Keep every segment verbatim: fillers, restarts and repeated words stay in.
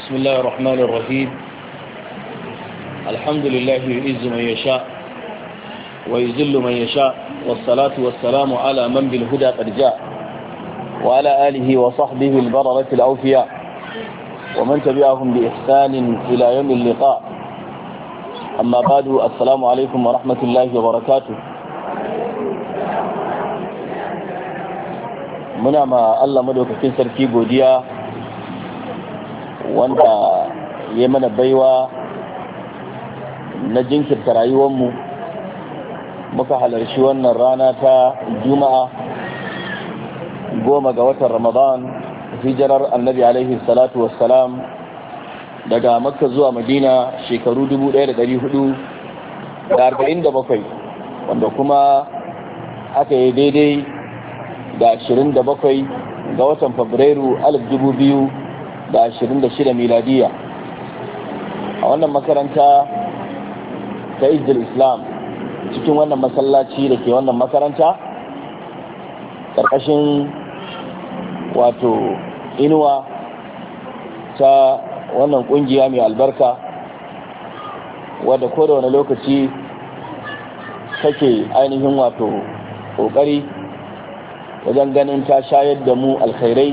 بسم الله الرحمن الرحيم. الحمد لله يعز من يشاء ويذل من يشاء، والصلاة والسلام على من بالهدى قد جاء، وعلى آله وصحبه البررة الأوفياء، ومن تبعهم بإحسان إلى يوم اللقاء. أما بعد، السلام عليكم ورحمة الله وبركاته. muna ma Allah madaukakin sarki godiya wanda ya mana baiwa na jinkirta rayuwarmu muka halarci wannan rana ta juma'a goma ga watan ramadan, hijirar annabi alaihi salatu wassalam daga makka zuwa madina shekaru dubu ɗaya da ɗari hudu da arba'in da bakwai, wanda kuma aka yi daidai da ashirin da bakwai ga watan fabrairu alif dubu biyu da ashirin da shida miladiya a wannan makaranta ta Izzul Islam, cikin wannan masallaci da ke wannan makaranta ƙarƙashin wato inuwa ta wannan ƙungiya mai albarka wadda ko da wani lokaci take ainihin wato ƙoƙari wajen ganin ta shayar da mu alkhairai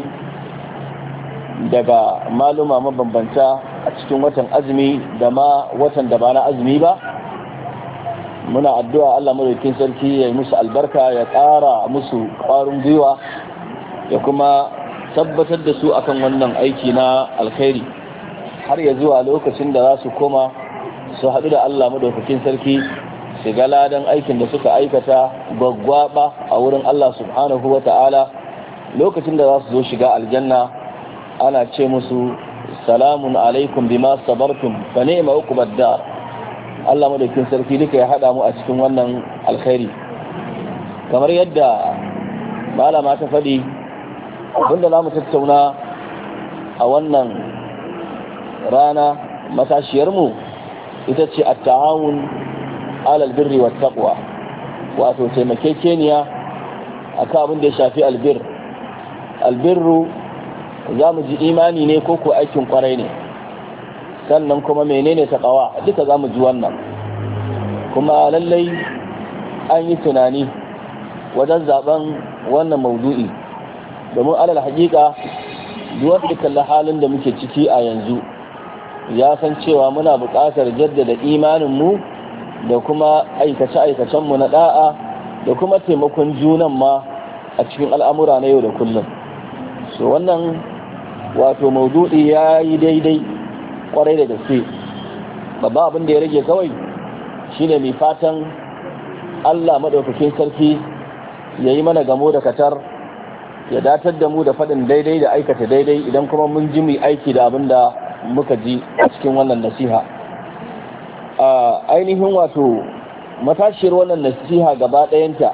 daga maluma mabambanta a cikin watan azumi da ma watan da ba na azumi ba. Muna addu'a Allah madaukakin sarki ya yi musu albarka, ya ƙara musu ƙwarin gwiwa, ya kuma tabbatar da su akan wannan aiki na alkhairi har ya zuwa lokacin da za su koma su haɗu da Allah madaukakin sarki, su ga ladan aikin da suka aikata gwaggwaba a wurin Allah subhanahu wa ta'ala. Lokacin da za su zo shiga aljanna ana ce musu salamun alaikum bima sabartum fa ni'ma uqbad dar. Allah madaukakin sarki duka ya hada mu a cikin wannan alkhairi. Kamar yadda malama ta faɗi, abinda za mu tattauna a wannan rana matashiyar mu ita ce at-ta'awun alal birri wat taqwa, wato taimakekeniya akan abin da ya shafi albir. Albirru za mu ji imani ne ko ko aikin kwarai ne, sannan kuma menene taqwa, duka za mu ji wannan. Kuma lallai an yi tunani wajen zaben wannan maudu'i, domin alal haƙiƙa duk wanda kalla halin da muke ciki a yanzu ya san cewa muna buƙatar jaddada imanin mu da kuma aikace-aikacenmu na da'a da kuma taimakon junan ma a cikin al'amura na yau da kullum. So wannan wato maudu'i ya yi daidai kwarai da gaske. Babba abin da ya rage kawai shine mai fatan Allah maɗaukakin sarki ya yi mana gamo da katar, ya datar da mu da faɗin daidai da aikata daidai, idan kuma mun ji mu aiki da abin da muka ji a cikin wannan nasiha. a ainihin wato matashiyar wannan nasiha gaba ɗayanta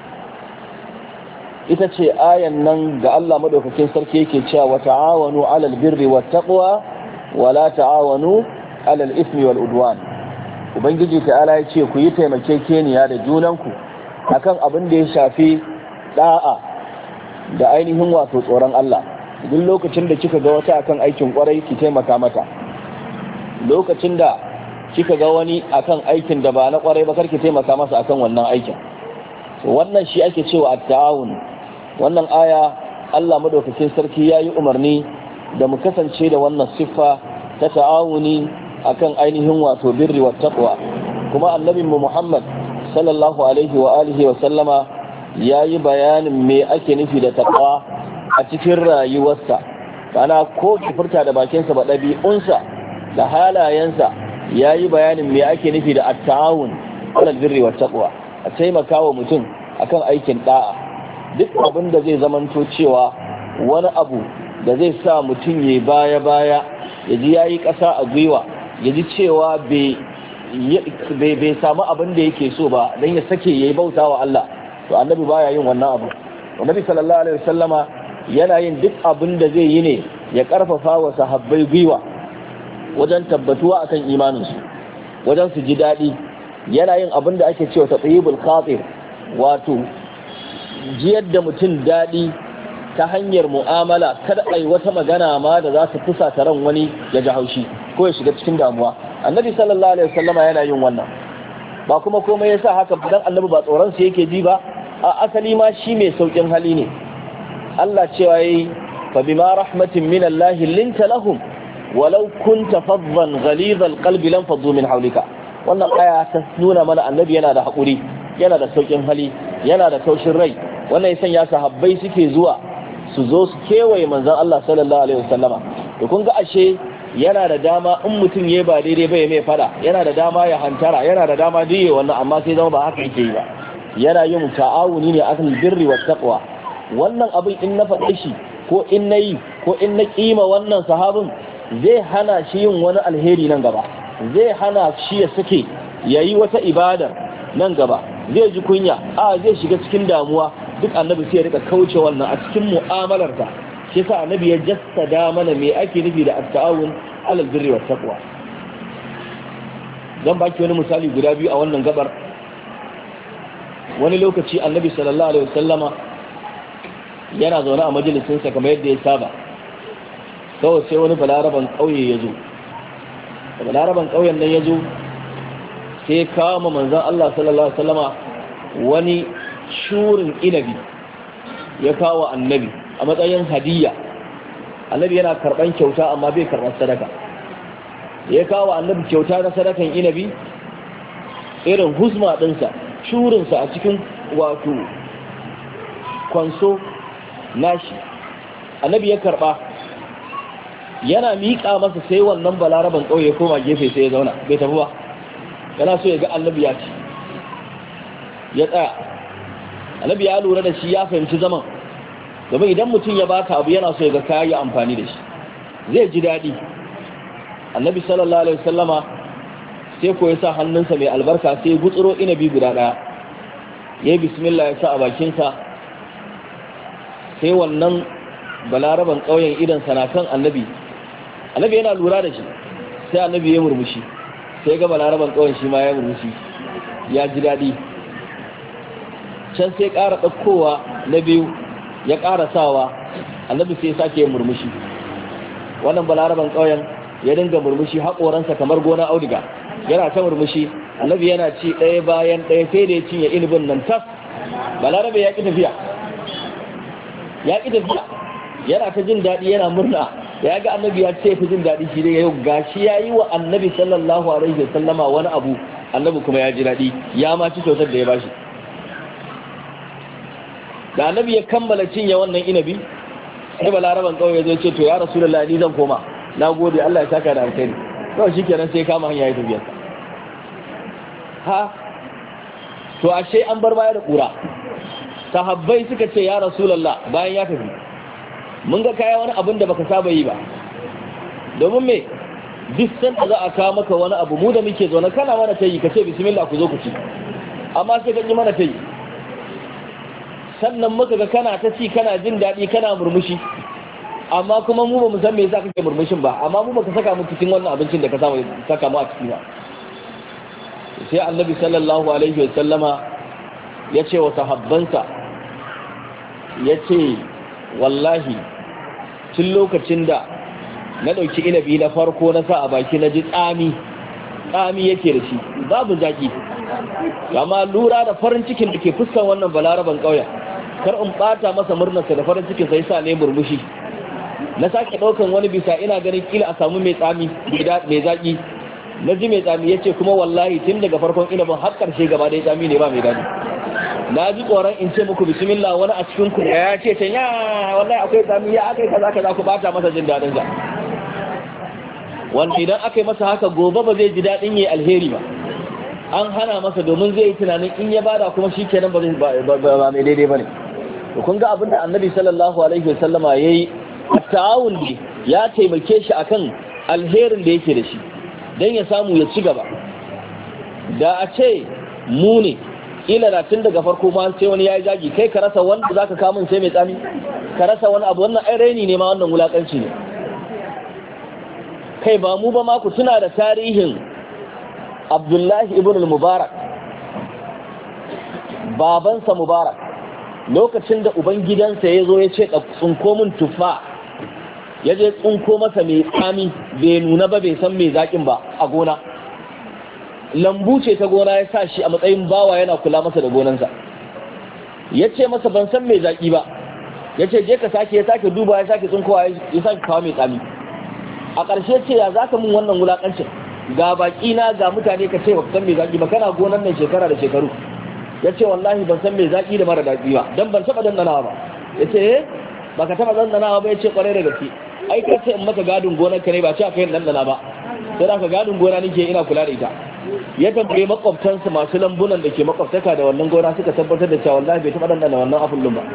ita ce ayan nan ga Allah madaukakin sarki yake cewa wa ta'awanu 'alal birri wat taqwa wa la ta'awanu 'alal ismi wal udwan. Ubangiji ta'ala ya ce ku yi taimakekeniya da junanku akan abin da ya shafi da'a da ainihin wato tsoron Allah. Duk lokacin da kika ga wata akan aikin kwarai ki taimaka mata, lokacin da kika ga wani akan aikin da ba na kwarai ba karki taimaka masa akan wannan aikin. Wannan shi ake cewa at-ta'awun. Wannan aya Allah madaukakin sarki yayi umarni da mu kasance da wannan siffa ta ta'awuni akan ainihin wato birri wat taqwa. Kuma annabin mu Muhammad sallallahu alaihi wa alihi wa sallama yayi bayanin me ake nufi da taqwa a cikin rayuwarsa. Kana ko ki furta da bakinsa ba, ɗabi'unsa da halayensa ya yi bayanin me ake nufi da at-ta'awun alal birri wat taqwa, a taimakawa mutum akan aikin da'a. Duk abin da zai zamanto cewa wani abu da zai sa mutum ya baya baya, ya ji yayi ƙasa a gwiwa, ya ji cewa bai bai samu abin da yake so ba dan ya sake yayi bautawa Allah, to annabi baya yin wannan abu. Annabi sallallahu alaihi wasallama yana yin duk abin da zai yi ne ya karfafa wa sahabbai gwiwa wajen tabbatuwa akan imaninsu, wajen su ji daɗi. Yana yin abin da ake cewa tatyibul khatir, wato jiyar da mutum daɗi ta hanyar mu'amala, kada ai wata magana ma da za ta fusata ran wani ya ji haushi ko ya shiga cikin damuwa. Annabi sallallahu alaihi wasallama yana yin wannan, ba kuma komai yasa haka dan annabi ba tsoron sa yake ji ba, a asali ma shi mai saukin hali ne. Allah cewa yayi fa bima rahmatin min Allah linta lahum walau kunta faddan ghalidhal qalbi lam faddu min hawlika. Wannan aya ta nuna mana annabi yana da hakuri, yana da saukin hali, yana da taushin rai. Wannan yasan ya sahabbai suke zuwa su zo su kewaye manzon Allah sallallahu alaihi wasallama. to kun ga ashe yana da dama in mutum ya ba daidai ba ya mai fada, yana da dama ya hantara, yana da dama diye wannan, amma sai zama ba haka yake yi ba. Yana yin ta'awuni ne akan birri wa taqwa. Wannan abin in na faɗe shi ko in na yi ko in na kima wannan sahabin zai hana shi yin wani alheri nan gaba, zai hana shi ya sake ya yi wata ibadar nan gaba, zai ji kunya, a zai shiga cikin damuwa. Duk annabi sai ya rika kauce wannan a cikin mu'amalarsa. Shi yasa annabi ya jassada mana me ake nufi da at-ta'awun alal birri wat taqwa. Zan baki wani misali guda biyu a wannan gabar. Wani lokaci annabi sallallahu alaihi wasallama yana zaune a majalisinsa kamar yadda ya saba, kawai sai wani balaraban ƙauye ya zo. Da balaraban ƙauyen nan ya zo sai ya kama manzan Allah sallallahu alaihi wasallama wani shurin inabi ya kawo annabi a matsayin hadiyya. Annabi yana karɓan kyauta amma bai karɓar sadaka. Ya kawo annabi kyauta na sadakan inabi irin husma ɗinsa, shurinsa a cikin wato kwanso nashi. Annabi ya karɓa, yana miƙa masa sai wannan balaraban ƙauye ya koma gefe sai ya zauna bai tafi ba, yana so ya ga annabi ya ci. Ya tsaya, annabi ya lura da shi, ya fahimci zaman, domin idan mutum ya baka abu yana so ya ga ka yi amfani da shi, zai ji daɗi. Annabi sallallahu alaihi wasallama sai ko ya sa hannunsa mai albarka sai gutsuro inabi guda ɗaya, ya yi bismillah ya sa a bakinsa. Sai wannan balaraban ƙauyen idansa na kan annabi, annabi yana lura da shi, sai annabi ya murmushi, sai ga balaraban ƙauyen shi ma ya murmushi, ya ji daɗi. Can sai ƙara ɗaukowa na biyu ya ƙara sawa, annabi sai sake yin murmushi. Wannan balaraban ƙauyen ya dinga murmushi, haƙoransa kamar gona auduga, yana ta murmushi. Annabi yana ci ɗaya bayan ɗaya sai da ya cinye inibin nan tas. Balarabe ya ƙi tafiya, ya ƙi tafiya, yana ta jin daɗi, yana murna. Ya ga annabi ya ce fi jin daɗi shi dai yau gashi ya yi wa annabi sallallahu alaihi wa sallama wani abu, annabi kuma ya ji daɗi, ya ma ci kyautar da ya bashi. Da annabi ya kammala cinye wannan inabi, sai balaraban ƙauye ya zo ce to ya rasulullahi ni zan koma, na gode, Allah ya saka da alkhairi. Kawai shi kenan sai kama hanya ya tafiyarsa. Ha, to ashe an bar baya da ƙura. Sahabbai suka ce ya rasulullah bayan ya tafi, mun ga kaya wani abin da baka saba yi ba. Domin me, duk sanda za a kawo maka wani abu, mu da muke zaune kana mana tayi ka ce bismillah ku zo ku ci, amma sai ka ji mana tayi. Sannan muka ga kana ta ci, kana jin daɗi, kana murmushi, amma kuma mu ba mu san me yasa kake murmushin ba, amma mu baka saka mu cikin wannan abincin da ka samu saka mu a ciki ba. Sai annabi sallallahu alaihi wa sallama ya ce wa sahabbansa, ya ce wallahi tun lokacin da na ɗauki inabi na farko na sa a baki na ji tsami tsami yake da shi, babu zaki, amma lura da farin cikin da ke fuskan wannan balaraban ƙauyen, kar in ɓata masa murnarsa da farin cikin sai sa ne murmushi. Na sake ɗaukan wani bisa, ina ganin kila a samu mai tsami mai zaki, na ji mai tsami. Ya ce kuma wallahi tun daga farkon inabin har ƙarshe gaba ɗaya tsami ne, ba mai daɗi. Na ji tsoron in ce muku bismillah, wani a cikin ku ya ce can ya wallahi akwai tsami, ya akai kaza kaza, ku bata masa jin daɗin sa. Wanda idan aka yi masa haka gobe ba zai ji daɗin yi alheri ba. An hana masa, domin zai yi tunanin in ya bada kuma shi kenan ba mai daidai ba ne. Kun ga abin da annabi sallallahu alaihi wa sallama ya yi, ta'awun ne ya taimake shi akan alherin da yake da shi don ya samu ya ci gaba. Da a ce mu ne ila da tun daga farko ma sai wani ya yi zagi, kai ka rasa wanda za ka kamun sai mai tsami, ka rasa wani abu, wannan ai raini ne ma, wannan wulakanci ne. Kai ba mu ba ma, ku tuna da tarihin Abdullahi ibn al-Mubarak, babansa Mubarak lokacin da ubangidansa ya zo ya ce tsunko min tufa, ya je tsunko masa mai tsami bai nuna ba bai san mai zaƙin ba a gona, lambu ce ta gona ya sa shi a matsayin bawa yana kula masa da gonansa, ya ce masa ban san mai zaƙi ba, ya ce je ka sake, ya sake duba ya sake tsunkowa ya sake kawo mai tsami. A ƙarshe ce ya za ka mun wannan wulaƙancin, ga baƙi na ga mutane ka ce ba san mai zaƙi ba, kana gonan nan shekara da shekaru. Ya ce wallahi ban san mai zaƙi da mara daɗi ba, don ban taɓa dandanawa ba. Ya ce eh ba ka taɓa dandanawa ba, ya ce ƙwarai da gaske, ai ka ce in maka gadin gonar ka ne ba ce aka yin dandana ba, sai da ka gadin gona nake ina kula da ita. Ya tambaye makwabtansa masu lambunan da ke makwabtaka da wannan gona, suka tabbatar da cewa wallahi bai taɓa dandana wannan afullun ba.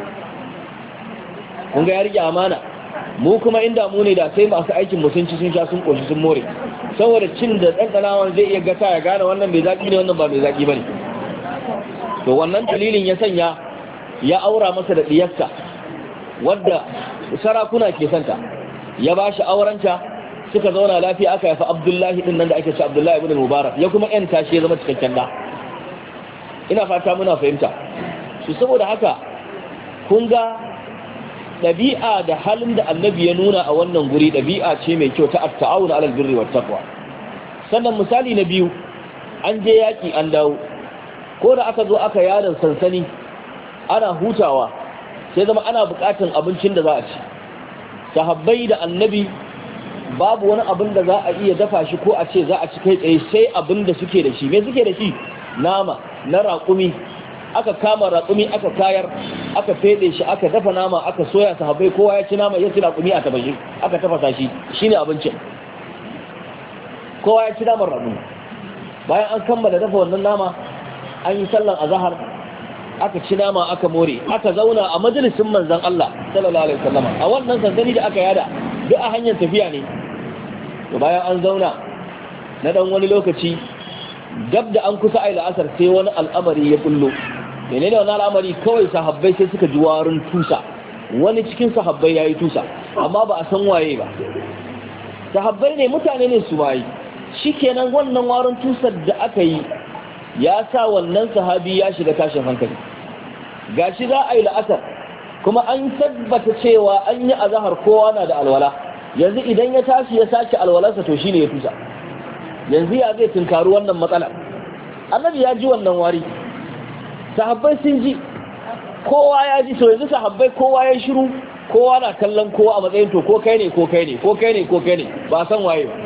Kun ga ya rike amana. Mu kuma inda mu ne da sai masu aikin mutunci sun sha sun koshi sun more, saboda cin da ɗanɗanawan zai iya gata ya gane wannan mai zaƙi ne wannan ba mai zaƙi ba ne. To wannan dalilin ya sanya ya aura masa da ɗiyarsa wadda sarakuna ke santa, ya ba shi aurenta, suka zauna lafiya, aka haifa Abdullahi din nan da ake ce Abdullahi ibn Mubarak, ya kuma yanta shi ya zama cikakken da. Ina fata muna fahimta. Su saboda haka kun ga ɗabi'a da halin da annabi ya nuna a wannan guri ɗabi'a ce mai kyau ta at-ta'awun 'alal birri wat taqwa. Sannan misali na biyu, an je yaki an dawo, ko da aka zo aka yada sansani ana hutawa, sai zama ana buƙatar abincin da za a ci. Sahabbai da annabi babu wani abin da za a iya dafa shi ko a ce za a ci kai tsaye, sai abin da suke da shi. Me suke da shi? Nama na raƙumi, aka kama raƙumi aka kayar, aka fede shi, aka dafa nama, aka soya. Sahabbai kowa ya ci nama, ya ci raƙumi a tabashi, aka tafasa shi, shine abincin. Kowa ya ci naman raƙumi. Bayan an kammala dafa wannan nama, an yi sallan azhar, aka ci nama, aka more, aka zauna a majalisin manzon Allah sallallahu alaihi wasallam a wannan sansani da aka yada, duk a hanyar tafiya ne. To bayan an zauna na dan wani lokaci, gab da an kusa ai la'asar, sai wani al'amari ya kullo. Menene wannan al'amari? Kawai sahabbai sai suka ji warin tusa, wani cikin sahabbai yayi tusa, amma ba a san waye ba. Sahabbai ne, mutane ne su waye. Shikenan wannan warin tusar da aka yi ya sa wannan sahabi ya shiga tashin hankali. Gashi za a yi la'asar, kuma an tabbata cewa an yi azahar, kowa na da alwala. Yanzu idan ya tashi ya sake alwalarsa, to shine ya tusa. Yanzu ya zai tunkaru wannan matsala. Annabi ya ji wannan wari, sahabbai sun ji, kowa ya ji. To yanzu sahabbai kowa ya shiru, kowa na kallon kowa a matsayin to ko kai ne ko kai ne ko kai ne ko kai ne, ba san waye ba.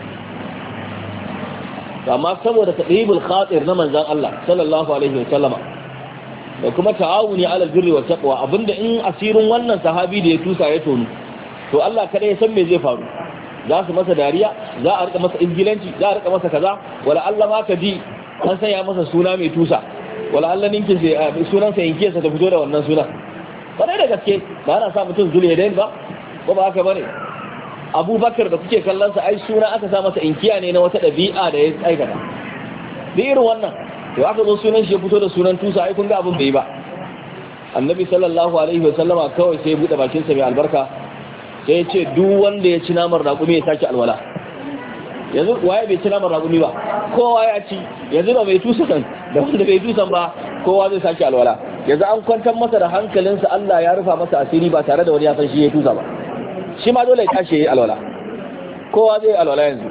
Amma saboda tadribul khatir na manzon Allah sallallahu alaihi wa sallama da kuma ta'awuni ala birri wa taqwa, abinda in asirin wannan sahabi da ya tusa ya tonu, to Allah kada ya san me zai faru. Za su masa dariya, za a rika masa ingilanci, za a rika masa kaza, wala Allah ma ka ji an sanya masa suna mai tusa, wala Allah ninkin sai sunan sa yanke sa ta fito da wannan suna. Bare da gaske ba ana sa mutum zuliyadain ba, ko ba haka bane? Abubakar da kuke kallon sa, ai suna aka sa masa inkiya ne na wata dabi'a da ya aikata. Da irin wannan, to aka zo sunan shi ya fito da sunan tusa, ai kun ga abin bai ba. Annabi sallallahu alaihi wa sallama kawai sai ya bude bakin sa mai albarka, sai ya ce duk wanda ya ci naman raƙumi ya sake alwala. Yanzu waye bai ci naman raƙumi ba? Kowa ya ci. Yanzu ba bai tusan da wanda bai tusan ba, kowa zai sake alwala. Yanzu an kwantar masa da hankalinsa, Allah ya rufa masa asiri ba tare da wani ya san shi ya tusa ba. Shi ma dole ya tashi ya yi alwala, kowa zai alwala yanzu.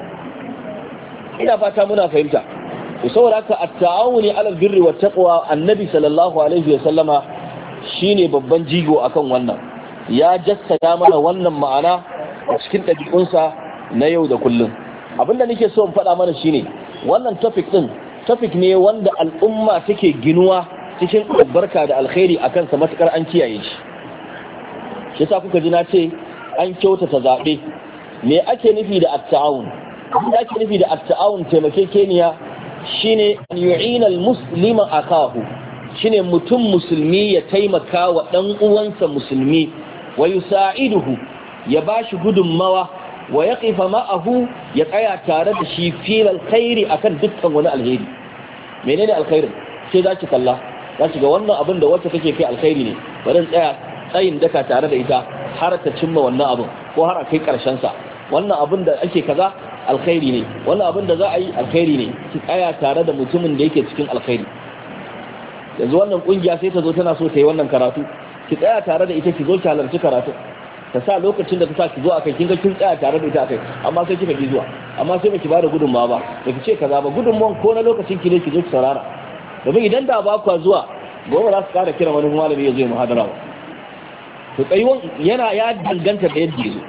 Ina fata muna fahimta. Saboda haka at-ta'awuni 'alal birri wat taqwa, annabi sallallahu alaihi wa sallama shine babban jigo akan wannan. Ya jassada mana wannan ma'ana a cikin ɗabi'unsa na yau da kullum. Abinda nake so in faɗa mana shine wannan topic din topic ne wanda al'umma take ginuwa cikin albarka da alkhairi akan sa, matukar an kiyaye shi. Shi yasa kuka ji na ce an kyautata zaɓe. Me ake nufi da at-ta'awun? Abin da ake nufi da at-ta'awun, taimakekeniya, shine an yu'ina al-muslima akahu, shine mutum musulmi ya taimaka wa dan uwansa musulmi, wa yusa'iduhu, ya bashi gudunmawa, wa yaqifa ma'ahu, ya tsaya tare da shi fil alkhairi, akan dukkan wani alheri. Menene alkhairin? Sai zaki kalla, zaki ga wannan abin da wacce kake kai alkhairi ne, bari tsaya tsayin daka tare da ita har ta cimma wannan abin, ko har a kai karshen sa. Wannan abin da ake kaza alkhairi ne, wannan abin da za a yi alkhairi ne, ki tsaya tare da mutumin da yake cikin alkhairi. yanzu wannan kungiya sai ta zo tana so ta yi wannan karatu, ki tsaya tare da ita, ki zo ki halarci karatu, ta sa lokacin da ta sa ki zo akai, kin ga kin tsaya tare da ita akai, amma sai kika ki zuwa, amma sai baki bada gudunmawa ba, da ki ce kaza ba, gudunmawan ko na lokacin ki ne ki zo ki saurara, domin idan da ba ku zuwa gobe za su kara kira wani malami ya zo ya muhadara ba. To tsayuwan yana ya danganta da yadda ya zo.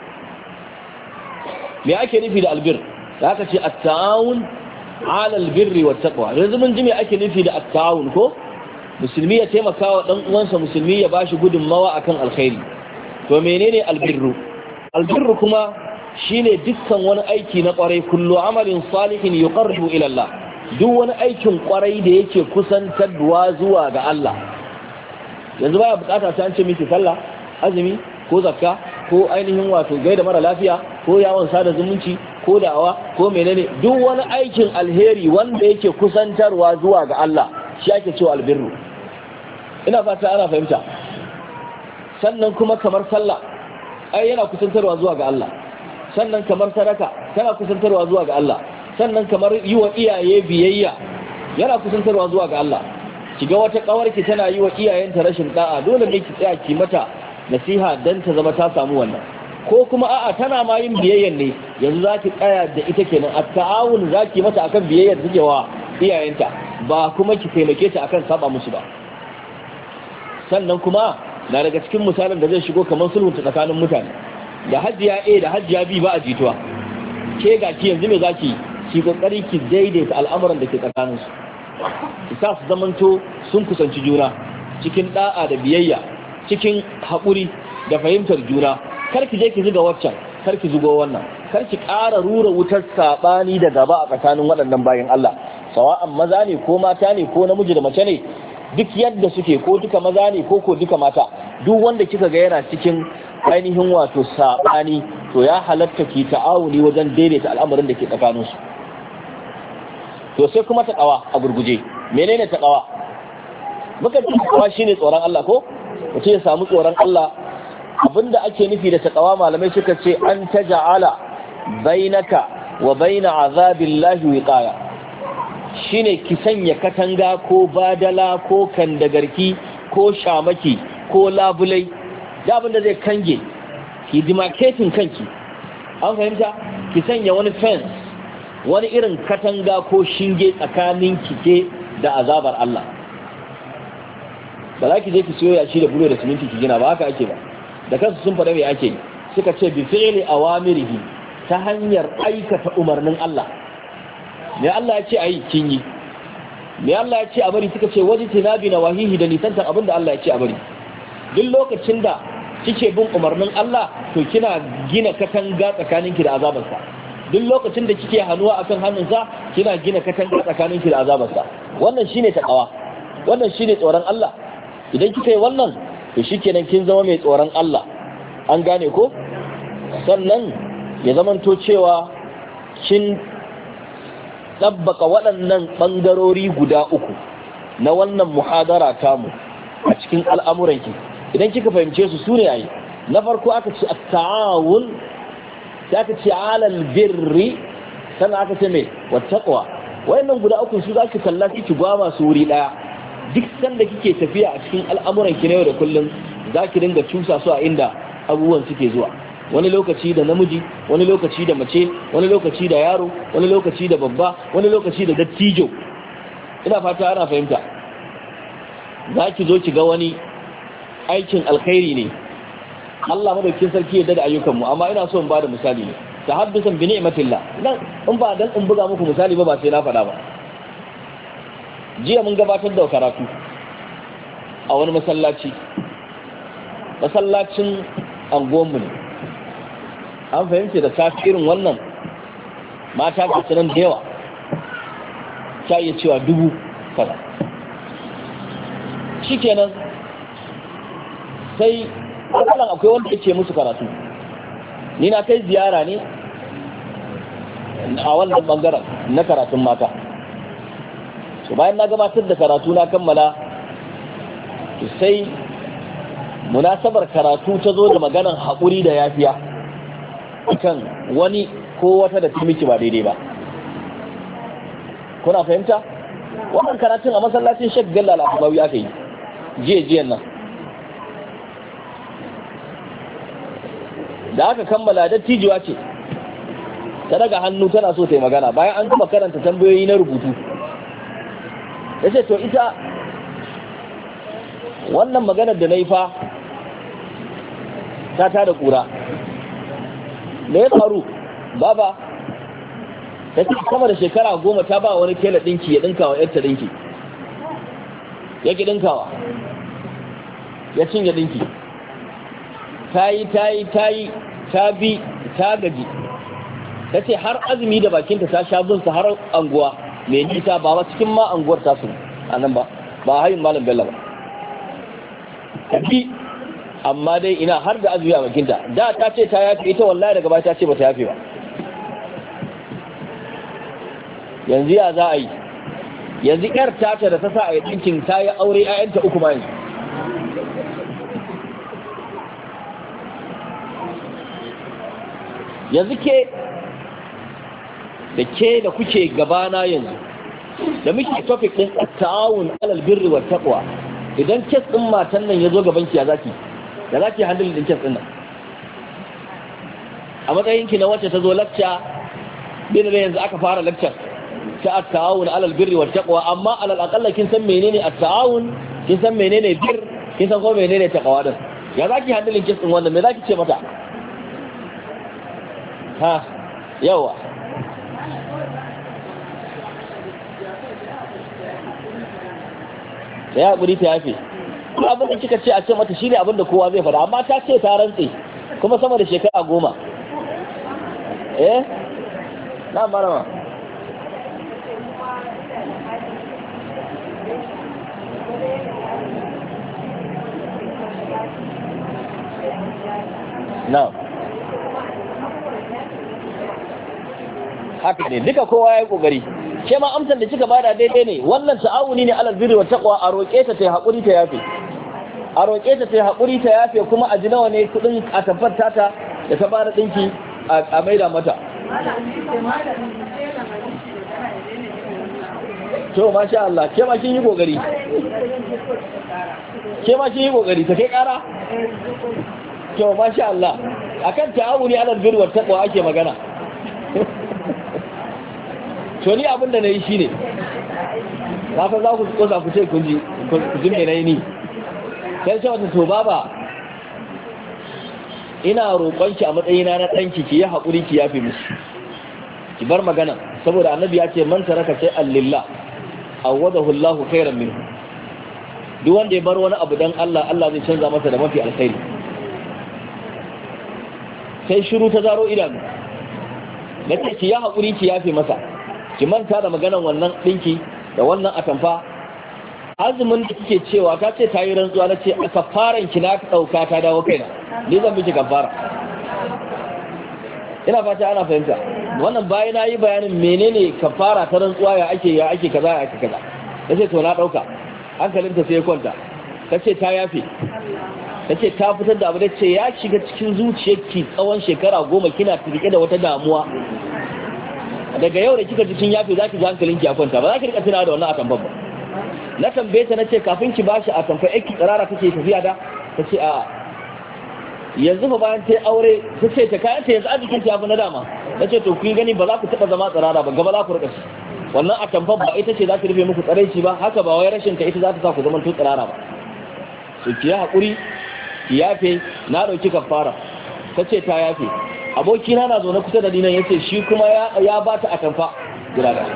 Me ake nufi da albir? Da aka ce at-ta'awun 'ala al-birri wat taqwa. Yanzu mun ji me ake nufi da at-ta'awun ko? Musulmi ya taimaka wa dan uwansa musulmi ya bashi gudunmawa akan alkhairi. To menene albirru? Albirru kuma shine dukkan wani aiki na kwarai, kullu amalin salihin yuqarribu ila Allah. Duk wani aikin kwarai da yake kusantarwa zuwa ga Allah. Yanzu baya bukata ta an ce miki sallah, azumi ko zakka ko ainihin wato gaida mara lafiya ko yawon sada zumunci ko da'awa ko menene, duk wani aikin alheri wanda yake kusantarwa zuwa ga Allah shi ake cewa albirru. Ina fata ana fahimta. Sannan kuma kamar sallah ai yana kusantarwa zuwa ga Allah. Sannan kamar sadaka tana kusantarwa zuwa ga Allah. Sannan kamar yi wa iyaye biyayya yana kusantarwa zuwa ga Allah. Kiga wata kawarki tana yi wa iyayenta rashin da'a, dole ne ki tsaya ki mata nasiha dan ta zama ta samu wannan. Ko kuma a'a tana ma yin biyayyan ne, yanzu zaki tsaya da ita kenan, at-ta'awun zaki mata akan biyayyar da take wa iyayenta, ba kuma ki taimake ta akan saba musu ba. Sannan kuma na daga cikin misalan da zai shigo kamar sulhu tsakanin mutane, da hajjiya A da hajjiya B ba a jituwa, ke ga ki yanzu me zaki ki kokari ki daidaita al'amuran da ke tsakaninsu, ki sa su zamanto sun kusanci juna cikin da'a da biyayya, cikin haƙuri da fahimtar juna. Kar ki je ki zuga waccan, kar ki zugo wannan, kar ki ƙara rura wutar saɓani da gaba a tsakanin waɗannan bayan Allah, sawa'an maza ne ko mata ne ko namiji da mace ne, duk yadda suke, ko duka maza ne ko ko duka mata, duk wanda kika ga yana cikin ainihin wato saɓani, to ya halatta ki ta'awuni wajen daidaita al'amarin da ke tsakaninsu. To sai kuma taqwa a gurguje. Menene taqwa? Muka ce taqwa shine tsoron Allah ko? Mutum ya samu tsoron Allah. Abinda ake nufi da taqwa malamai suka ce an taja'ala bainaka wa baina azabillahi wiqaya. Shine ki sanya katanga ko badala ko kandagarki ko shamaki ko labulai, da abinda zai kange ki demarcating kanki. An fahimta? Ki sanya wani fence, wani irin katanga ko shinge tsakanin kike da azabar Allah. Ba za ki je ki siyo yashi da bulo da siminti ki gina ba, haka ake ba. Da kansu sun faɗa mai ake, suka ce bi fi'li awamirihi, ta hanyar aikata umarnin Allah. Me Allah ya ce ayi kin yi, me Allah ya ce a bari, suka ce wajtina bi nawahihi, da nisantar abin da Allah ya ce a bari. Duk lokacin da kike bin umarnin Allah, to kina gina katanga tsakaninki da azabarsa. Duk lokacin da kike hannuwa akan hannunsa, kina gina katanga tsakaninki da azabarsa. Wannan shine taqwa, wannan shine tsoron Allah. Idan kika yi wannan, to shikenan kin zama mai tsoron Allah. An gane ko? Sannan ya zamanto cewa kin tabbaka waɗannan bangarori guda uku na wannan muhadara tamu a cikin al'amuranki. Idan kika fahimce su, sune yayi. Na farko aka ce at-ta'awun, sai aka ce alal birri, sannan aka ce mai wattaqwa. Wayannan guda uku su zaki kalla kiki gwama su wuri daya. Duk sanda kike tafiya a cikin al'amuran ki na yau da kullum, zaki dinga cusa su a inda abubuwan suke zuwa. Wani lokaci da namiji, wani lokaci da mace, wani lokaci da yaro, wani lokaci da babba, wani lokaci da dattijo. Ina fata ana fahimta. Zaki zo ki ga wani aikin alkhairi ne, Allah madaukakin sarki ya dada ayyukanmu, amma ina so in bada misali ne, tahaddusan bi ni'matillah. Dan in ba dan in buga muku misali ba, ba sai na faɗa ba. Jiya mun gabatar da karatu a wani masallaci, masallacin anguwanmu ne. An fahimce da irin wannan mata ga sanan da yawa, ta iya cewa dubu kaza. Shikenan sai akalan akwai wanda yake musu karatu, ni na kai ziyara ne a wannan bangaren na karatun mata. So bayan na gabatar da karatu na kammala, to sai munasabar karatu ta zo da maganan haƙuri da yafiya akan wani ko wata da ta miki ba daidai ba. Kuna fahimta? wannan karatun a masallacin Sheikh Bello Al-Ahmawi aka yi jiya jiyan nan da aka kammala dattijuwa ce ta daga hannu tana so ta yi magana bayan an kuma karanta tambayoyi na rubutu ya ce to ita wannan maganar da na yi fa ta tada kura da ya faru baba ta ce sama da shekara goma ta ba wani tela dinki ya dinka wa yarta dinki ya ki dinkawa ya cinye dinki ta yi ta yi ta yi ta bi ta gaji ta ce har azumi da bakinta ta sha binsa har anguwa mai nisa ba wa cikin ma anguwar tasu a nan ba ba hayin malam bello ba ta bi amma dai ina har da azumi a bakinta da ta ce ta yafe ita wallahi daga baya ta ce ba ta yafe ba yanzu ya za a yi yanzu yar tata da ta sa a yi ɗinkin ta yi aure 'ya'yanta uku ma yanzu yanzu ke da ke da kuke gabana yanzu da muke topic din ta'awun alal birri wat taqwa idan kes din matan nan yazo gaban ki ya zaki da zaki handle din kes din nan a matsayin ki na wacce ta zo lecture bin da yanzu aka fara lecture ta ta'awun alal birri wat taqwa amma alal aqalla kin san menene at-ta'awun kin san menene bir kin san ko menene taqwa din ya zaki handle din kes din wannan me zaki ce mata ha yawa da ya guri ta yafe kuma abin da kika ce a ce mata shine abin da kowa zai fada amma ta ce ta rantse kuma sama da shekara goma eh na marama na haka ne duka kowa ya yi kokari ke ma amsar da kika bada daidai ne wannan ta'awuni ne alal birri wa taqwa a roƙe ta ta hakuri ta yafe a roƙe ta ta hakuri ta yafe kuma a ji nawa ne kudin a tabbata ta da ta bada dinki a maida mata to masha Allah ke ma kin yi kokari ke ma kin yi kokari ta kai kara to masha Allah akan ta'awuni alal birri wa taqwa ake magana to ni abinda na yi shi ne na fa za ku kosa ku ce kun ji mai na yi ni sai ce wata to baba ina roƙonki a matsayina na ɗanki ki yi haƙuri ki yafe musu ki bar magana saboda annabi ya ce man taraka sai allillah awwadahu Allahu khairan minhu duk wanda ya bar wani abu dan Allah Allah zai canza masa da mafi alkhairi sai shiru ta zaro idanu nace ki yi haƙuri ki yafe masa ki manta da maganan wannan dinki da wannan atamfa azumin da kike cewa ta ce ta yi rantsuwa na ce kafaran ki na dauka ta dawo kaina ni zan miki kafara ina fata ana fahimta wannan bayan na yi bayanin menene kafara ta rantsuwa ya ake ya ake kaza ya ake kaza tace to na dauka hankalinta sai ya kwanta tace ta yafe tace ta fitar da abu da ce ya shiga cikin zuciyarki tsawon shekara goma kina rike da wata damuwa daga yau da kika ji kin yafe zaki ji hankalinki ya kwanta ba za ki rika tunawa da wannan atamfa ba na tambaye ta nace kafin ki bashi atamfa yake tsarara take tafiya da tace a yanzu fa bayan ta aure tace ta kayan ta yanzu a jikin ta yafi na dama nace to kun gani ba za ku taba zama tsarara ba gaba za ku rika shi wannan atamfa ba ita ce za ta rufe muku tsaraici ba haka ba wai rashin ta ita za ta sa ku zaman to tsarara ba so ki hakuri ki yafe na dauki kafara tace ta yafe abokina na zaune kusa da dinan yace shi kuma ya ya bata atamfa gida da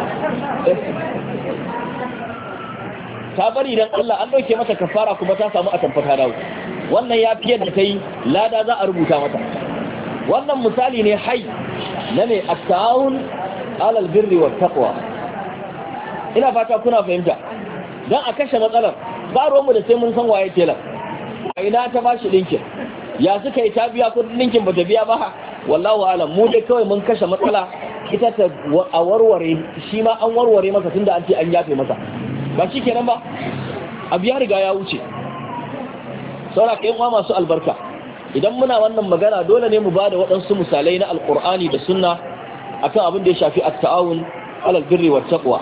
ta bari dan Allah an dauke mata kafara kuma ta samu atamfa ta dawo wannan ya fiye da kai lada za a rubuta mata wannan misali ne hai na ne at-ta'awun alal birri wat taqwa ina fata kuna fahimta dan a kashe matsalar ba ruwanmu da sai mun san waye telan a ina ta bashi dinkin ya suka yi ta biya kudin dinkin ba ta biya ba wallahu alam mu dai kawai mun kashe matsala ita ta a warware shi ma an warware masa tunda an ce an yafe masa ba shi kenan ba abu ya riga ya wuce saura ka uwa masu albarka idan muna wannan magana dole ne mu ba da waɗansu misalai na alƙur'ani da sunna akan abin da ya shafi at-ta'awun alal birri wat taqwa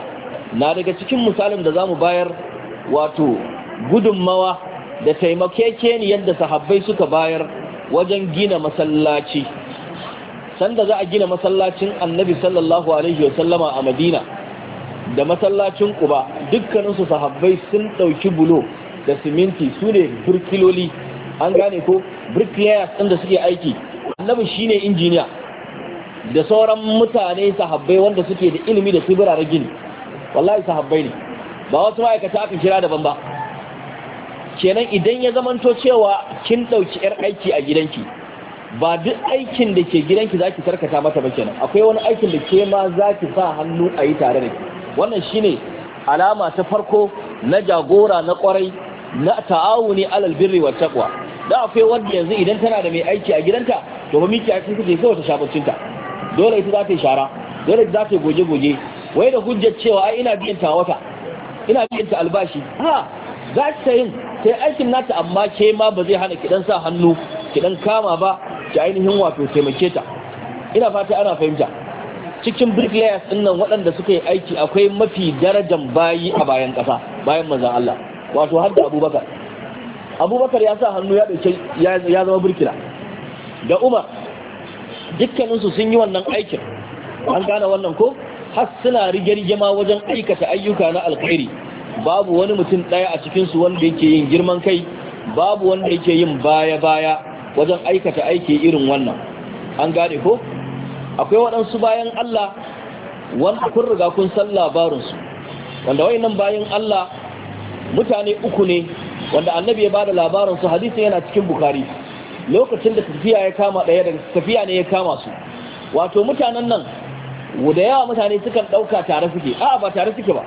na daga cikin misalin da zamu bayar wato gudunmawa da taimakekeni yadda sahabbai suka bayar wajen gina masallaci. Sanda za a gina masallacin Annabi sallallahu alaihi wasallama a Madina da masallacin Quba, dukkaninsu sahabbai sun dauki bulo da siminti, su ne burkiloli, an gane ko bricklayers ɗin da suke aiki. Annabi shine injiniya da sauran mutane sahabbai wanda suke da ilimi da sibira gini, wallahi sahabbai ne, ba wasu ma'aikata aka kira daban ba. Kenan idan ya zamanto cewa kin dauki yar aiki a gidanki, ba duk aikin da ke gidanki zaki karkata mata ba kenan, akwai wani aikin da ke ma zaki sa hannu a yi tare da ki. Wannan shine alama ta farko na jagora na kwarai na ta'awuni alal birri wat taqwa. Da akwai wanda yanzu idan tana da mai aiki a gidanta, to ba miki aiki kike sai wata shabacinta, dole ita za ta yi shara, dole ita za ta yi goje-goje, wai da hujjar cewa ai ina biyan ta wata, ina biyan ta albashi. Ha, za ta yin sai aikin nata, amma ke ma ba zai hana ki dan sa hannu ki dan kama ba, ki ainihin wato taimake ta. Ina fata ana fahimta. Cikin bricklayers din nan waɗanda suka yi aiki akwai mafi darajan bayi a bayan ƙasa, bayan manzon Allah, wato har da Abubakar. Abubakar ya sa hannu ya dauke ya zama burkila, da Umar, dukkaninsu sun yi wannan aikin. An gane wannan ko? Har suna rige-rige ma wajen aikata ayyuka na alkhairi. Babu wani mutum ɗaya a cikinsu wanda yake yin girman kai, babu wanda yake yin baya-baya wajen aikata aiki irin wannan. An gane ko? Akwai waɗansu bayan Allah wanda kun riga kun san labarinsu, wanda wayannan bayan Allah mutane uku ne wanda annabi ya bada labarinsu. Hadisin yana cikin Bukhari. Lokacin da tafiya ya kama ɗaya daga tafiya ne ya kama su, wato mutanen nan da yawa mutane sukan ɗauka tare suke, a'a ba tare suke ba,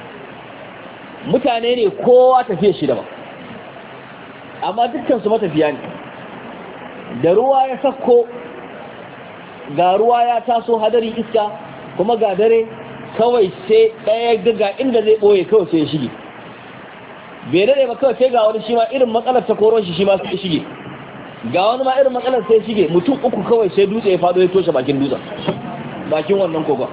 mutane ne kowa tafiya shi daban, amma dukkan su matafiya ne. Da ruwa ya sakko, ga ruwa ya taso, hadari iska, kuma ga dare, kawai sai ɗaya ga inda zai ɓoye kawai sai ya shige. Bai dade ba kawai sai ga wani shi ma irin matsalar ta koron shi shi ma sai ya shige, ga wani ma irin matsalar sai ya shige. Mutum uku kawai sai dutse ya faɗo ya toshe bakin dutsen, bakin wannan kogon.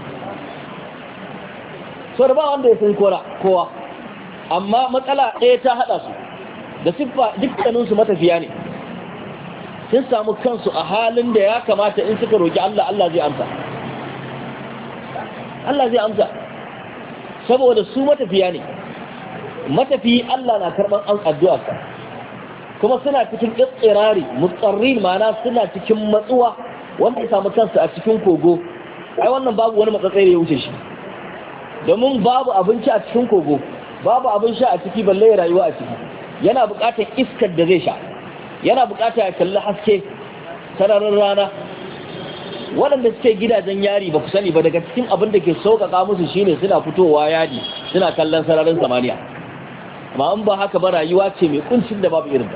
So da ba wanda ya san kora kowa, amma matsala ɗaya ta haɗa su da siffa, dukkaninsu matafiya ne. Sun samu kansu a halin da ya kamata in suka roƙi Allah, Allah zai amsa. Allah zai amsa, saboda su matafiya ne. Matafiyi Allah na karɓar an addu'arsa, kuma suna cikin ƙirƙirari, mutsarrin, ma'ana suna cikin matsuwa, wanda ya samu kansu a cikin kogo. Ai wannan babu wani matsatsai da ya wuce shi, domin babu abinci a cikin kogo, babu abin sha a ciki, balle ya rayuwa a ciki. Yana buƙatar iskar da zai sha, yana buƙatar ya kalli haske, sararin rana. Waɗanda suke gidajen yari ba ku sani ba, daga cikin abin da ke sauƙaƙa musu shine suna fitowa yadi suna kallon sararin samaniya. Amma in ba haka ba, rayuwa ce mai kuncin da babu irin ta.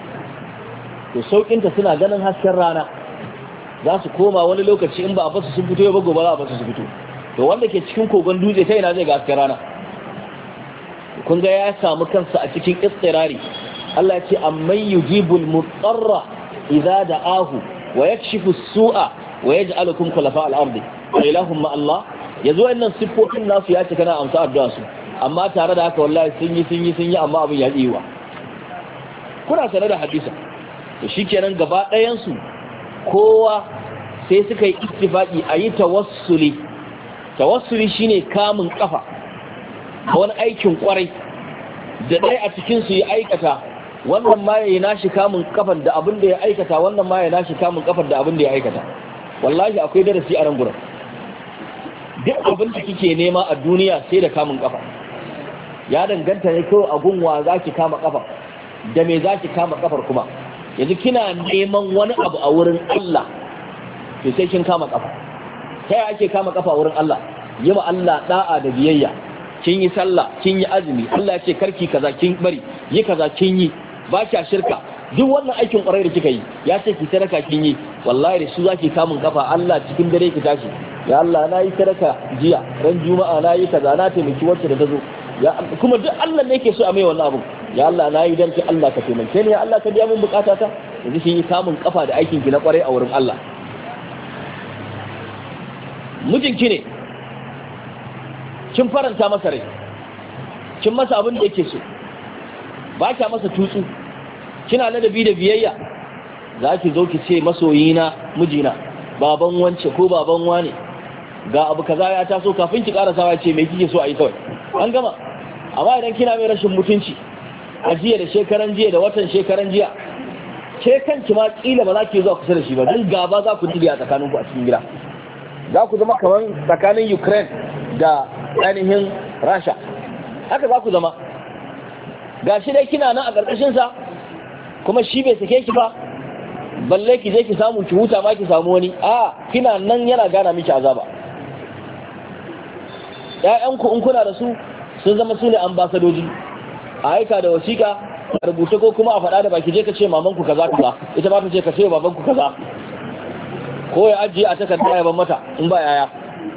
To sauƙinta suna ganin hasken rana, za su koma wani lokaci in ba a basu sun fito ba, gobe za a basu su fito. To wanda ke cikin kogon dutse ta ina zai ga hasken rana? Kun ga ya samu kansa a cikin istirari. Allah ya ce amman yujibul mutarra idza da'ahu wa yakshifu as-su'a wa yaj'alukum khulafa al-ardi ilahum ma Allah. Yazo wannan sifofin nasu ya ce kana amsa addu'a su, amma tare da haka wallahi sun yi sun yi sun yi amma abin ya tsiwa. Kuna sanar da hadisa. To shikenan gaba ɗayan su kowa sai suka yi ittifaqi a yi tawassuli. Tawassuli shine kamun kafa a wani aikin kwarai da ɗaya a cikin su ya aikata, wannan ma ya nashi kamun kafar da abin da ya aikata, wannan ma ya nashi kamun kafar da abin da ya aikata. Wallahi akwai darasi a ran gurin. Duk abin da kike nema a duniya sai da kamun kafa. Ya danganta ne kawai a gunwa zaki kama kafa, da me zaki kama kafar kuma. Yanzu kina neman wani abu a wurin Allah, to sai kin kama kafa. Ta yaya ake kama kafa wurin Allah? Yi ma Allah da'a da biyayya. Kin yi sallah, kin yi azumi, Allah ya ce karki kaza kin bari, yi kaza kin yi, ba kya shirka. Duk wannan aikin kwarai da kika yi, ya ce ki sadaka kin yi, wallahi da su zaki kamun kafa. Allah cikin dare ki tashi, ya Allah na yi sadaka jiya, ran juma'a na yi kaza, na taimaki wacce da ta zo. Ya kuma duk Allah ne yake so a mai wannan abu. Ya Allah na yi dan ki Allah ka taimake ni, ya Allah ka biya min bukatata. Yanzu kin yi kamun kafa da aikin ki na kwarai a wurin Allah. Mijinki ne kin faranta masa rai, kin masa abin da yake so, ba kya masa tutsu, kina ladabi da biyayya. Za ki zo ki ce masoyina mijina baban wance ko baban wane ga abu kaza ya taso, kafin ki karasawa ce me kike so a yi kawai an gama. Amma idan kina mai rashin mutunci a jiya da shekaran jiya da watan shekaran jiya, ke kanki ma kila ba za ki zuwa kusa da shi ba, don gaba za ku dili a tsakaninku a cikin gida. Za ku zama kamar tsakanin Ukraine da ainihin Rasha, haka za ku zama. Ga shi dai kina nan a ƙarƙashinsa kuma shi bai sake ki ba, balle ki je ki samu ki huta ma ki samu wani, a kina nan yana gana miki azaba. ƴaƴanku in kuna da su sun zama su ne ambasadoji, a aika da wasiƙa a rubuce ko kuma a faɗa da baki je ka ce mamanku kaza kaza, ita ba ta ce ka ce babanku kaza, ko ya ajiye a takarda ya ban mata in ba yaya.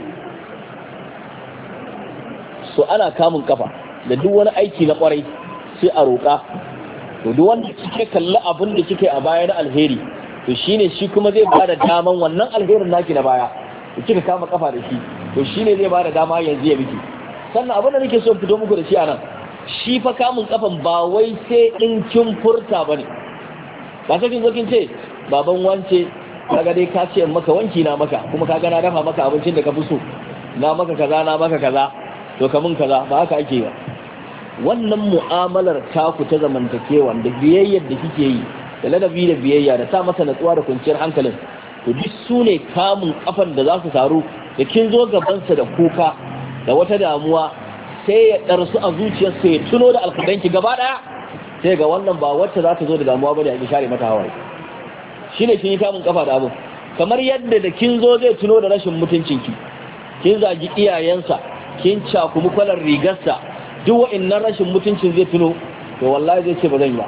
So ana kamun kafa da duk wani aiki na kwarai sai a roƙa. To duk wanda kike kalli abin da kike a baya na alheri, to shine shi kuma zai bada daman wannan alherin naki na baya to kika kama kafa da shi, to shine zai bada dama yanzu ya miki. Sannan abin da nake so fito muku da shi anan, shi fa kamun kafan ba wai sai in kin furta bane. Ba sai kin zo kin ce baban wance kaga dai ka ce maka wanki na maka, kuma kaga na dafa maka abincin da ka fi so, na maka kaza na maka kaza, to kamun kaza, ba haka ake ba. Wannan mu'amalar taku ta zamantakewa da biyayyar da kike yi da ladabi da biyayya da sa masa natsuwa da kwanciyar hankalin, to duk su ne kamun kafan da za su taru da kin zo gabansa da kuka da wata damuwa, sai ya ɗarsu a zuciyarsa ya tuno da alkadanki gaba ɗaya, sai ga wannan ba wacce za ta zo da damuwa ba da ya share mata hawaye. Shi ne kin yi kamun kafa da abu. Kamar yadda da kin zo zai tuno da rashin mutuncinki, kin zagi iyayensa, kin cakumi kwalar rigarsa, duk wa'annan rashin mutuncin zai tuno, to wallahi zai ce ba zan yi ba.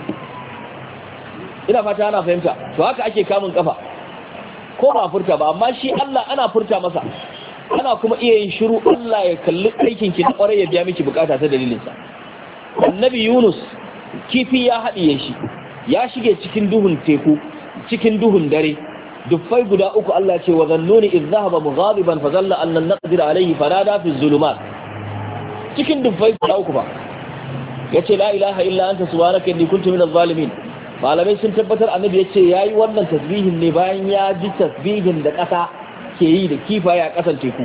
Ina fata ana fahimta. To haka ake kamun kafa, ko ba furta ba, amma shi Allah ana furta masa, ana kuma iya yin shiru, Allah ya kalli aikin ki na kwarai ya biya miki bukata ta dalilinsa. Annabi Yunus kifi ya haɗiye shi, ya shige cikin duhun teku, cikin duhun dare, dufai guda uku. Allah ce wa zannuni idh dhahaba mughadiban fa zalla an lan naqdir alayhi fanada fi zulumat. Cikin dufai guda uku ba yace la ilaha illa anta subhanaka inni kuntu minadh zalimin. Malamai sun tabbatar annabi yace yayi wannan tasbihin ne bayan ya ji tasbihin da ƙasa ke yi da kifaye a ƙasan teku,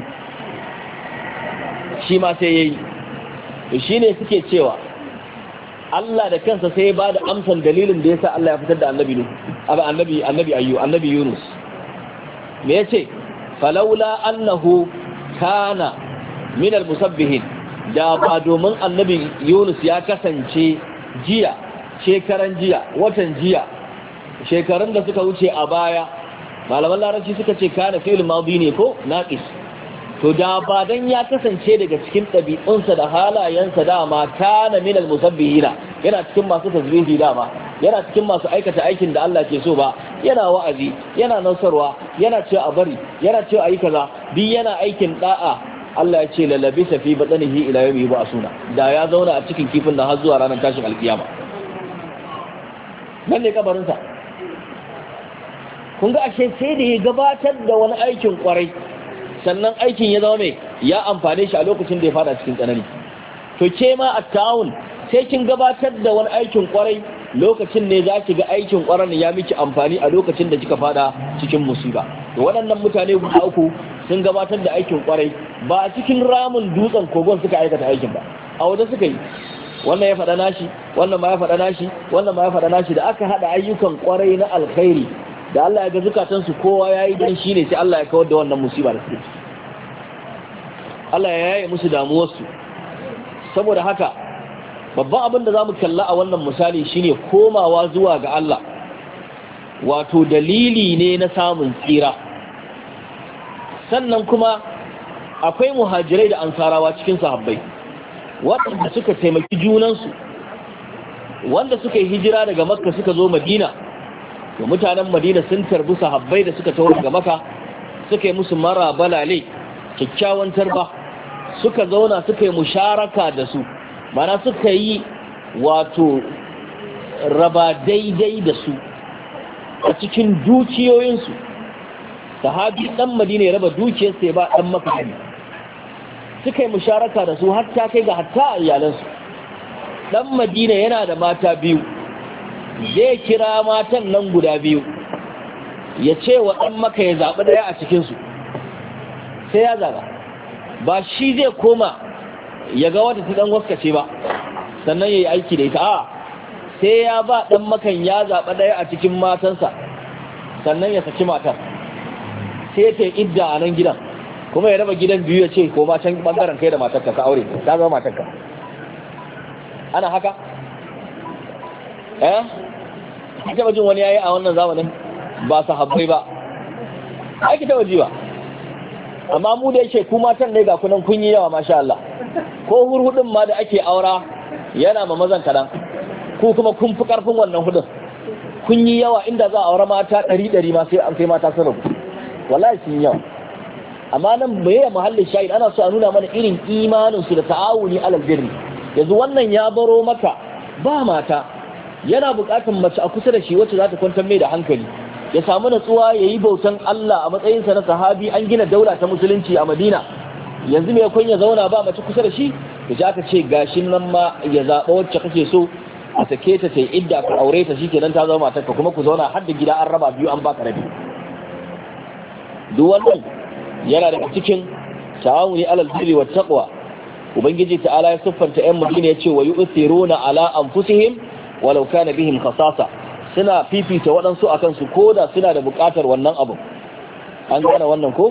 shi ma sai yayi. To shine suke cewa Allah da kansa sai ya bada amsan dalilin da yasa Allah ya fitar da annabi Nuh, annabi annabi ayyu annabi Yunus. Me yace falawla annahu kana min al-musabbihin, da ba domin annabi Yunus ya kasance jiya, shekaran jiya, watan jiya, shekarun da suka wuce a baya, malaman larabci suka ce kana fi'il madi ne ko naqis, to da ba dan ya kasance daga cikin ɗabi'unsa da halayensa dama kana min al-musabbihina, yana cikin masu tasbihi dama, yana cikin masu aikata aikin da Allah ke so ba, yana wa'azi, yana nasarwa, yana cewa a bari, yana cewa ayi kaza, duk yana aikin da'a. Allah ya ce lalabisa fi batnihi ila yawmi yub'asuna, da ya zauna a cikin kifin da har zuwa ranar tashin alkiyama. Nan ne kabarinsa. Kun ga ashe sai da ya gabatar da wani aikin kwarai, sannan aikin ya zama mai ya amfane shi a lokacin da ya fada cikin tsanani. To ke ma a ta'awun sai kin gabatar da wani aikin kwarai, lokacin ne za ki ga aikin kwarai ya miki amfani a lokacin da kika fada cikin musiba. To waɗannan mutane guda uku sun gabatar da aikin kwarai, ba a cikin ramin dutsen kogon suka aikata aikin ba, a waje suka yi. Wannan ya faɗa nashi, wannan ma ya faɗa nashi, wannan ma ya faɗa nashi, da aka haɗa ayyukan kwarai na alkhairi, da Allah ya ga zukatansu kowa ya yi don shi ne, sai Allah ya kawar da wannan musiba da suke. Allah ya yaye musu damuwarsu. Saboda haka babban abin da za mu kalla a wannan misali shine komawa zuwa ga Allah, wato dalili ne na samun tsira. Sannan kuma akwai muhajirai da ansarawa cikin sahabbai waɗanda suka taimaki junansu, wanda suka yi hijira daga Makka suka zo Madina. To mutanen Madina sun tarbi sahabbai da suka tawo daga Makka, suka yi musu mara balale, kyakkyawan tarba, suka zauna suka yi musharaka da su, mana suka yi wato raba daidai da su a cikin dukiyoyinsu. Sahabi dan Madina ya raba dukiyarsa ya ba dan Makka ne, suka yi musharaka da su hatta kai ga hatta a iyalansu. Dan Madina yana da mata biyu, zai kira matan nan guda biyu ya ce wa ɗan Makka ya zaɓi ɗaya a cikinsu, sai ya zaɓa. Ba shi zai koma ya ga wata ta ɗan waskace ba sannan ya yi aiki da ita, a sai ya ba ɗan Makkan ya zaɓa ɗaya a cikin matansa sannan ya saki matar, sai ta yi idda a nan gidan, kuma ya raba gidan biyu ya ce ko ma can ɓangaren kai da matarka ka aure ta zama matarka. Ana haka? eh ki taba jin wani yayi a wannan zamanin? Ba sahabbai ba, ai ki taba ji ba. Amma mu da yake ku matan ne ga kunan kun yi yawa masha Allah, ko hurhudin ma da ake aura yana ma mazan kadan, ku kuma kun fi karfin wannan hudun, kun yi yawa. Inda za a aure mata ɗari ɗari ma sai an kai mata sun rabu, wallahi sun yi yawa. Amma nan bai yi muhallin shahid, ana so a nuna mana irin imanin su da ta'awuni alal birri. Yanzu wannan ya baro maka ba mata, yana buƙatar mace a kusa da shi wacce za ta kwantar mai da hankali, ya samu natsuwa ya yi bautan Allah a matsayinsa na sahabi. An gina daula ta musulunci a Madina, yanzu mai kun ya zauna ba mace kusa da shi, da shi aka ce gashin nan ma ya zaɓa wacce kake so a sake ta ta yi idda ka aure ta, shi kenan ta zama matarka, kuma ku zauna har da gida an raba biyu an baka rabi. Duk wannan yana daga cikin ta'awuni alal birri wat taqwa. Ubangiji ta'ala ya siffanta ƴan Madina yace wa yu'thiruna ala anfusihim walau kana bihim khasasa, suna fifita waɗansu akan su koda suna da buƙatar wannan abu. An gane wannan ko?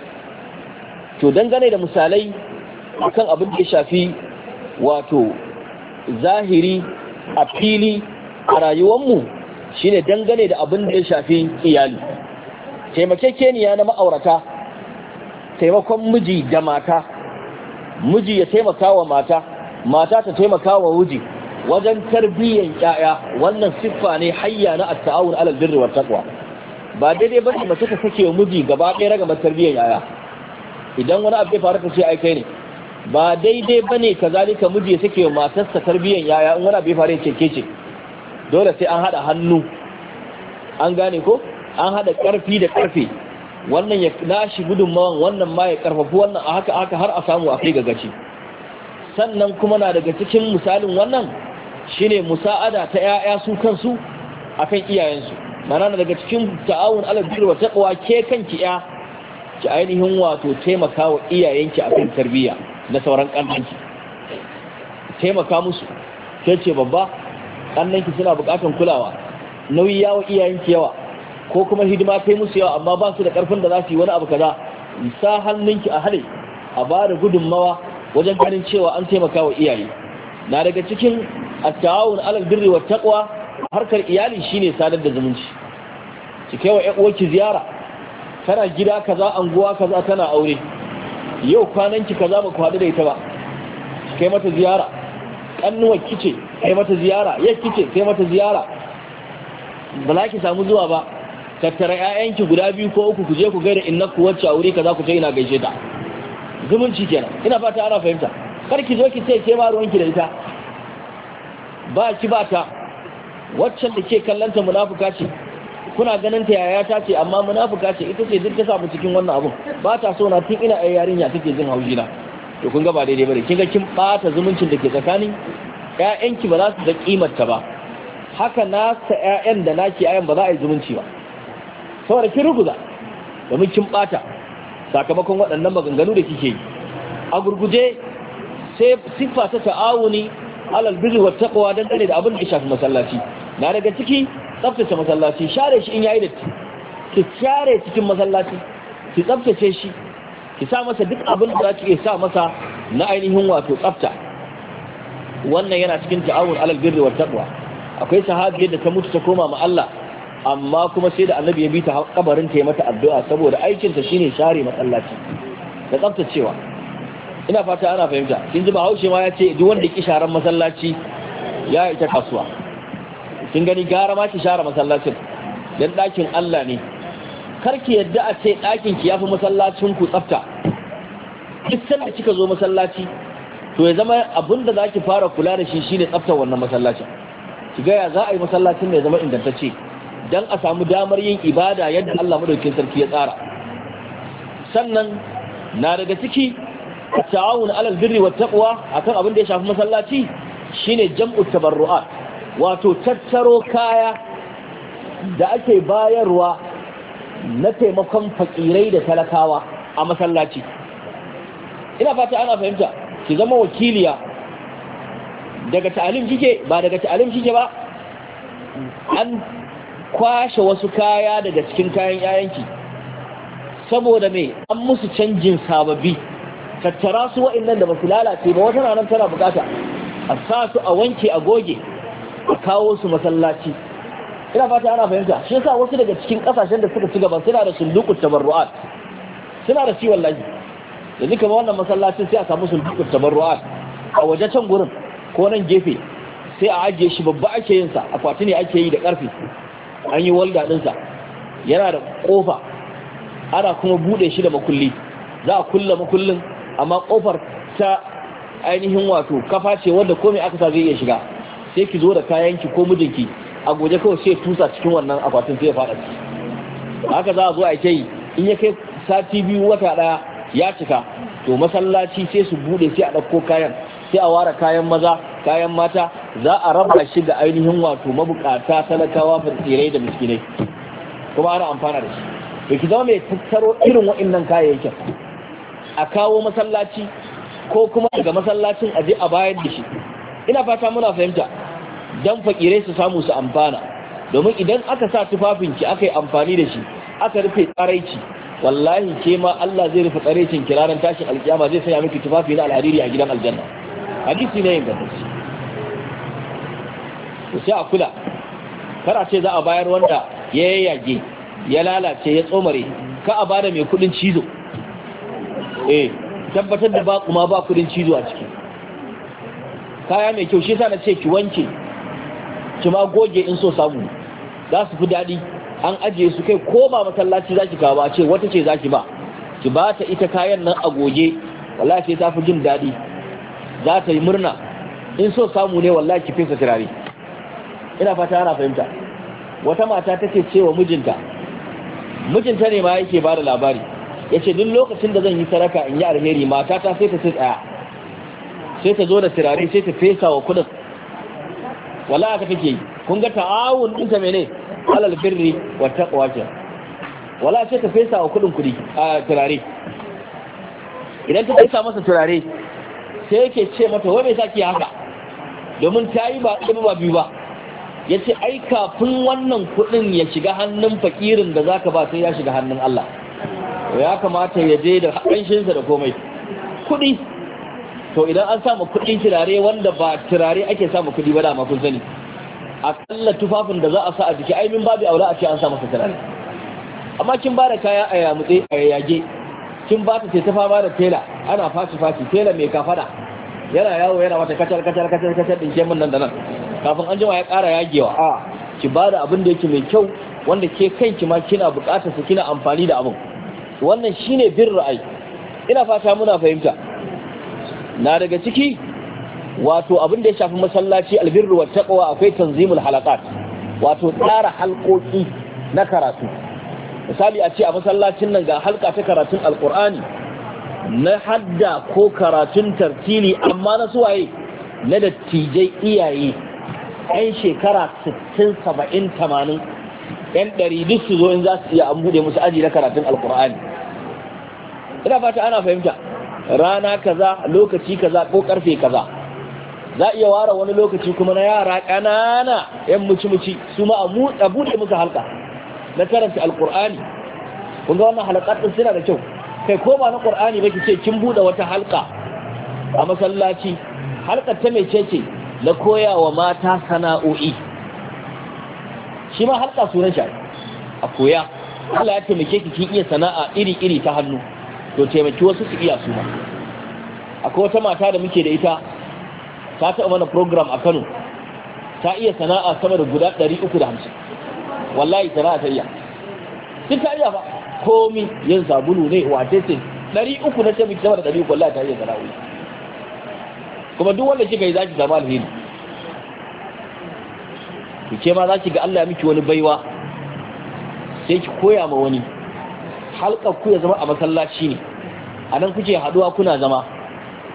To dangane da misalai akan abin da ya shafi wato zahiri a fili a rayuwarmu, shine dangane da abin da ya shafi iyali. Taimakekeniya na ma'aurata, taimakon miji da mata, miji ya taimaka wa mata, mata ta taimaka wa miji wajen tarbiyyar ƴaƴa. Wannan siffa ne hayya na at-ta'awun 'alal birri wat taqwa. Ba daidai bane mace ta sake wa miji gaba ɗaya raga tarbiyyar ƴaƴa. Idan wani abu ya faru ta ce ai kai ne. Ba daidai bane kazalika miji ya sake wa matarsa tarbiyyar ƴaƴa, in wani abu ya faru ya ce ke ce. Dole sai an hada hannu. An gane ko? An hada karfi da karfe. Wannan ya nashi gudunmawan, wannan ma ya karfafi wannan, a haka haka har a samu a kai ga gaci. Sannan kuma na daga cikin misalin wannan shine musa'ada ta ƴaƴa su kansu akan iyayensu. Mana daga cikin ta'awun alal birri wa taqwa, ke kanki ƴa ki ainihin wato taimakawa iyayenki akan tarbiyya na sauran kannanki. Taimaka musu. Ke ce babba, kannanki suna buƙatar kulawa. Nauyi yawa iyayenki yawa, ko kuma hidima kai musu yawa amma ba su da karfin da za su yi wani abu kaza. Sa hannunki a hade a ba da gudunmawa wajen ganin cewa an taimaka wa iyaye. Na daga cikin at-ta'awun 'alal birri wat taqwa, harkar iyali shine sadar da zumunci. Ki kai wa ƴan uwarki ziyara, tana gida kaza anguwa kaza tana aure, yau kwananki kaza ba ku haɗu da ita ba, ki kai mata ziyara. Kannuwar kice kai mata ziyara, yar kice kai mata ziyara. Ba za ki samu zuwa ba, tattara ƴaƴanki guda biyu ko uku ku je ku gaida innaku wacce aure kaza ku ce ina gaishe ta. Zumunci kenan. Ina fata ana fahimta. Kar ki zo ki ce ke ma ruwanki da ita, ba ki ba ta. Waccan da ke kallanta munafuka ce, kuna ganin ta yaya ta ce amma munafuka ce, ita ce duk ta samu cikin wannan abun. Ba ta so na tun ina ai yarinya take jin haushi na. To kun ga ba daidai bane. Kin ga kin bata zumuncin da ke tsakanin ƴaƴanki, ba za su da kimar ta ba. Haka na sa ƴaƴan da naki ƴaƴan ba za a yi zumunci ba. Saboda kin ruguza, domin kin bata sakamakon waɗannan maganganu da kike yi. A gurguje sai siffa ta ta'awuni alal birri wat taqwa dangane da abin da ya shafi masallaci. Na daga ciki tsaftace masallaci, share shi in yayi datti, ki share cikin masallaci, ki tsaftace shi, ki sa masa duk abin da zaki sa masa na ainihin wato tsafta. Wannan yana cikin ta'awun alal birri wat taqwa. Akwai sahabiyar da ta mutu ta koma ma Allah, amma kuma sai da annabi ya bi ta kabarin ta yi mata addu'a saboda aikinta shine share masallaci da tsaftacewa. Ina fata ana fahimta. Kin ji Bahaushe ma ya ce duk wanda ya ki sharan masallaci ya ita kasuwa. Kin gani gara ma ki share masallacin dan ɗakin Allah ne. Kar ki yadda a ce ɗakin ki yafi masallacin ku tsafta. Duk sanda kika zo masallaci to ya zama abinda zaki fara kula da shi shine tsaftar wannan masallacin. Ki ga ya za a yi masallacin ne ya zama ingantacce, dan a samu damar yin ibada yadda Allah madaukakin sarki ya tsara. Sannan na daga ciki ta'awun alal birri wat taqwa akan abin da ya shafi masallaci shine jam'u tabarru'at, wato tattaro kaya da ake bayarwa na taimakon fakirai da talakawa a masallaci. Ina fata ana fahimta, ki zama wakiliya daga ta'alim kike ba daga ta'alim kike ba, an kwashe wasu kaya daga cikin kayan yayanki saboda me an musu canjin sababbi, tattara su wa'annan da basu lalace ba, wata ranar tana bukata a sa su a wanke a goge a kawo su masallaci. Ina fata ana fahimta, shi yasa wasu daga cikin kasashen da suka ci gaba suna da sundukut tabarru'at, suna da shi wallahi. yanzu kamar wannan masallacin sai a samu sundukut tabarru'at a waje can gurin ko nan gefe sai a ajiye shi, babba ake yin sa, akwati ne ake yi da karfe, an yi walda din sa, yana da kofa, ana kuma bude shi da makulli, za a kulla makullin amma kofar ta ainihin wato kafa ce wanda komai aka sa zai iya shiga, sai ki zo da kayanki ko mijinki a goje kawai sai tusa cikin wannan akwatin sai ya fada ciki. Haka za a zo a yi, in ya kai sati biyu wata daya ya cika, to masallaci sai su bude sai a dauko kayan, sai a ware kayan maza kayan mata, za a raba shi ga ainihin wato mabukata talakawa fakirai da miskinai, kuma ana amfana da shi. to ki zama mai tattaro irin waɗannan kayayyakin a kawo masallaci ko kuma daga masallacin aje a bayar da shi. Ina fata muna fahimta, dan fakirai su samu su amfana, domin idan aka sa tufafinki aka yi amfani da shi aka rufe tsaraici, wallahi ke ma Allah zai rufe tsaraicin ki ranar tashin alkiyama, zai sanya miki tufafi na alhariri a gidan aljanna. Hadisi ne yin gaske. To sai a kula, kar a ce za a bayar wanda ya yayyage ya lalace ya tsomare, ka a bada mai kudin cizo. Eh, tabbatar da ba kuma ba kudin cizo a ciki. Kaya mai kyau, shi yasa na ce ki wanke ki ma goge in so samu, za su fi daɗi. An ajiye su kai ko ba masallaci zaki kawo ba, ce wata ce zaki ba, ki ba ta ita kayan nan a goge, wallahi sai ta fi jin daɗi, za ta yi murna. In so samu ne wallahi ki fesa turare. Ina fata ana fahimta. Wata mata take cewa mijinta, mijinta ne ma yake ba da labari, yace duk lokacin da zan yi saraka in yi alheri, mata ta sai ta ci tsaya, sai ta zo da turare sai ta fesa wa kudin. Wallahi haka take yi. Kun ga ta'awun ɗinta mene alal birri wa taqwa ke, wala sai ta fesa wa kudin kudi a turare. Idan ta fesa masa turare sai yake ce mata wai me saki haka, domin ta yi ba ɗaya ba biyu ba. Yace ai kafin wannan kudin ya shiga hannun fakirin da zaka ba sai ya shiga hannun Allah, ya kamata ya je da ƙanshinsa da komai kudi. To idan an samu kudin turare wanda ba turare ake samu kudi ba, dama kun sani akalla tufafin da za a sa a jiki ai min babu aure a ce an sa masa turare. Amma kin ba da kaya a yamutse a yage, kin ba ta ce ta fama da tela, ana fashi fashi, tela mai kafada yana yawo yana wata kacar kacar kacar kacar din kemin nan da nan, kafin an jima ya ƙara yagewa. A ki ba da abin da yake mai kyau wanda ke kanki ma kina buƙatar sa, kina amfani da abin. Wannan shine bin ra'ayi. Ina fata muna fahimta. Na daga ciki wato abin da ya shafi masallaci albirru wa taqwa, akwai tanzimul halaqat, wato tsara halkoki na karatu. Misali a ce a masallacin nan ga halka ta karatun alqur'ani na hadda ko karatun tartili, amma na suwaye na dattijai iyaye yan shekara sittin saba'in tamanin, yan ɗari duk su zo in za su iya an buɗe musu aji na karatun alqur'ani. Ina fata ana fahimta. Rana kaza lokaci kaza ko karfe kaza, za a iya ware wani lokaci kuma na yara ƙanana yan muci-muci su ma a buɗe musu halka na karanta alƙur'ani. kun ga wannan halakar ɗin suna da kyau. Kai ko ba na ƙur'ani ba ki ce kin buɗe wata halka a masallaci, halkar ta mai ce na koya wa mata sana'o'i, shi ma halka sunan shi a koya. Allah ya taimake ki kin iya sana'a iri-iri ta hannu, to taimaki wasu su iya su ma. Akwai wata mata da muke da ita, ta taɓa mana program a Kano, ta iya sana'a sama da guda ɗari uku da hamsin. Wallahi sana'a ta iya, sun ta iya ba komi, yin sabulu ne wace ce ɗari uku na taimaki sama da ɗari uku, wallahi ta iya sana'o'i. Kuma duk wanda kika yi za ki samu alheri. Ki ce ma za ki ga Allah ya miki wani baiwa, sai ki koya ma wani. Halkar ku ya zama a masallaci ne, a nan kuke haɗuwa kuna zama,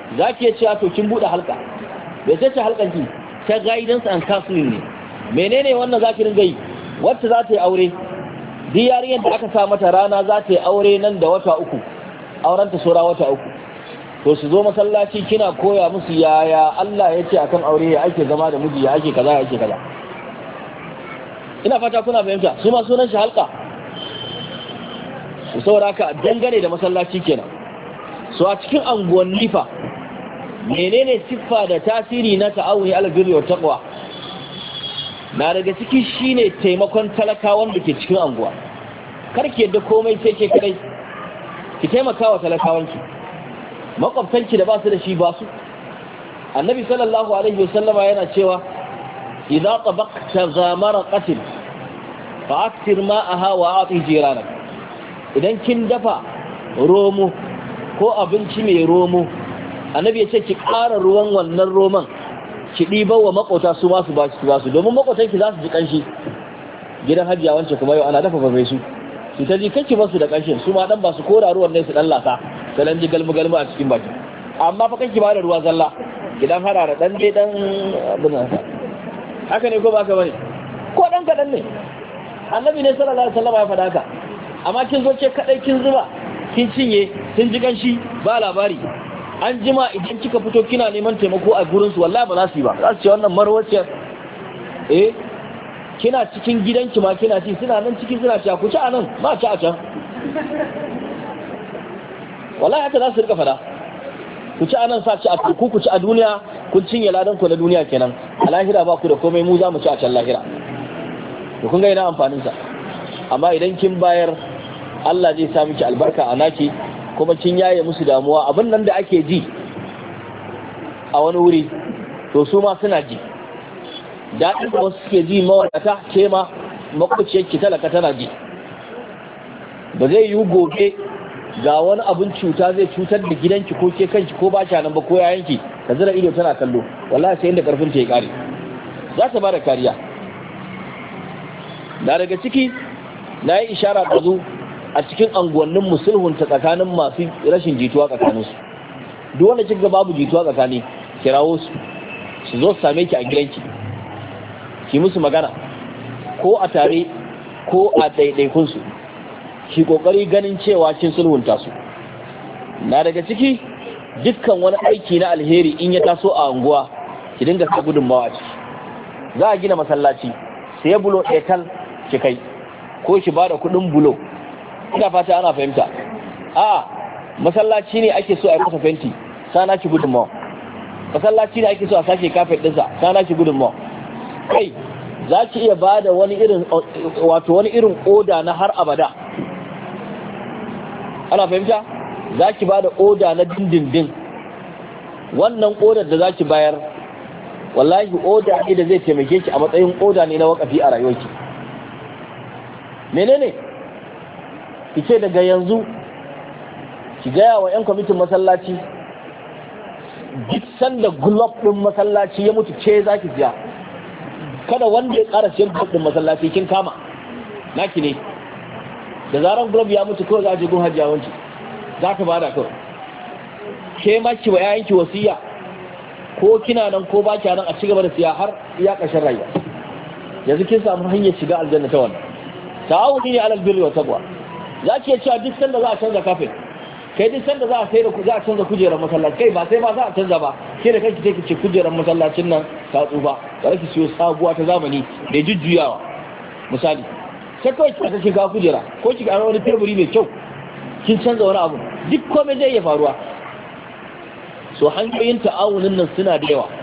za ki ce to kin buɗe halka bai ce halkan ki ta guidance and counseling ne menene wannan za ki ringa yi wacce za ta yi aure duk yarinyar da aka sa mata rana za ta yi aure nan da wata uku auren ta sura wata uku to su zo masallaci kina koya musu yaya Allah ya ce akan aure ya ake zama da miji ya ake kaza ya ake kaza ina fata kuna fahimta su ma sunan shi halka su saboda haka dangane da masallaci kenan so a cikin anguwanni fa menene siffa da tasiri na ta'awuni ala birri wa taqwa na daga ciki shine taimakon talakawan da ke cikin anguwa kar ki yadda komai sai ke kadai ki taimaka wa talakawanki makwabtanki da ba su da shi ba su annabi sallallahu alaihi wasallama yana cewa idza tabaqta zamara qatil fa aktir ma'aha wa ati jiranak idan kin dafa romo ko abinci mai romo annabi ya ce ki ƙara ruwan wannan roman ki ɗiba wa makota su masu ba su ba su domin makotanki za su ji ƙanshi gidan hajiya wance kuma yau ana dafa babai su su ta ji kanki basu da ƙanshin su ma dan ba su kora ruwan ne su dan lasa su dan ji galmu galmu a cikin baki amma fa kanki ba da ruwa zalla gidan hada da dan dai dan abin haka ne ko ba ka bane ko dan kadan ne annabi ne sallallahu alaihi wasallam ya faɗa haka amma kin zo ce kadai kin zuba kin cinye kin ji ƙanshi ba labari an jima idan kika fito kina neman taimako a gurin su wallahi ba za su yi ba za su ce wannan marwaciyar eh kina cikin gidanki ma kina ci suna nan ciki suna ci ku ci a nan ma ci a can wallahi haka za su rika fada ku ci a nan sa ci a ku ku ci a duniya kun cinye ladan ku na duniya kenan a lahira ba ku da komai mu za mu ci a can lahira to kun ga ina amfanin sa amma idan kin bayar Allah zai sa miki albarka a naki kuma kin yaye musu damuwa abin nan da ake ji a wani wuri to su ma suna ji daɗin da wasu suke ji mawadata ke ma makwaciyarki talaka tana ji ba zai yi gobe ga wani abin cuta zai cutar da gidanki ko ke kanki ko ba nan ba ko yayanki ka zira ido tana kallo wallahi sai inda karfin ta ya kare za ta bada kariya da daga ciki na yi ishara da zu a cikin anguwannin musulhunta tsakanin masu rashin jituwa tsakaninsu duk wanda kika babu jituwa tsakani kirawo su su zo su same ki a gidanki ki musu magana ko a tare ko a ɗaiɗaikun su ki kokari ganin cewa kin sulhunta su na daga ciki dukkan wani aiki na alheri in ya taso a anguwa ki dinga sa gudunmawa ciki za a gina masallaci sai bulo ɗaya ki kai ko ki bada kuɗin bulo ina fata ana fahimta a masallaci ne ake so a yi masa fenti sana ki gudunmawa masallaci ne ake so a sake kafet ɗinsa sana ki gudunmawa kai za ki iya ba da wani irin wato wani irin oda na har abada ana fahimta za ki ba da oda na dindindin wannan odar da za ki bayar wallahi oda ne da zai taimake ki a matsayin oda ne na wakafi a rayuwarki menene ki ce daga yanzu ki gaya wa 'yan kwamitin masallaci duk sanda gulob ɗin masallaci ya mutu ce za ki siya kada wanda ya ƙara siyan gulob ɗin masallaci kin kama naki ne da zaran gulob ya mutu kawai za a je gun hajjiya wanci za ka bada kawai ke ma ki wa 'ya'yanki wasiya ko kina nan ko ba kya nan a ci gaba da siya har iya ƙarshen rayuwa yanzu kin samu hanyar shiga aljanna ta wannan ta'awuni ne alal birri wa taqwa za ki iya cewa duk sanda za a canza kafin kai duk sanda za a sai da ku za a canza kujerar masallaci kai ba sai ba za a canza ba ke da kanki take ce kujerar masallacin nan ta tsufa ba ki siyo sabuwa ta zamani da jujjuyawa misali sai kawai ki kake ga kujera ko ki ga wani teburi mai kyau kin canza wani abu duk komai zai iya faruwa so hanyoyin ta'awunin nan suna da yawa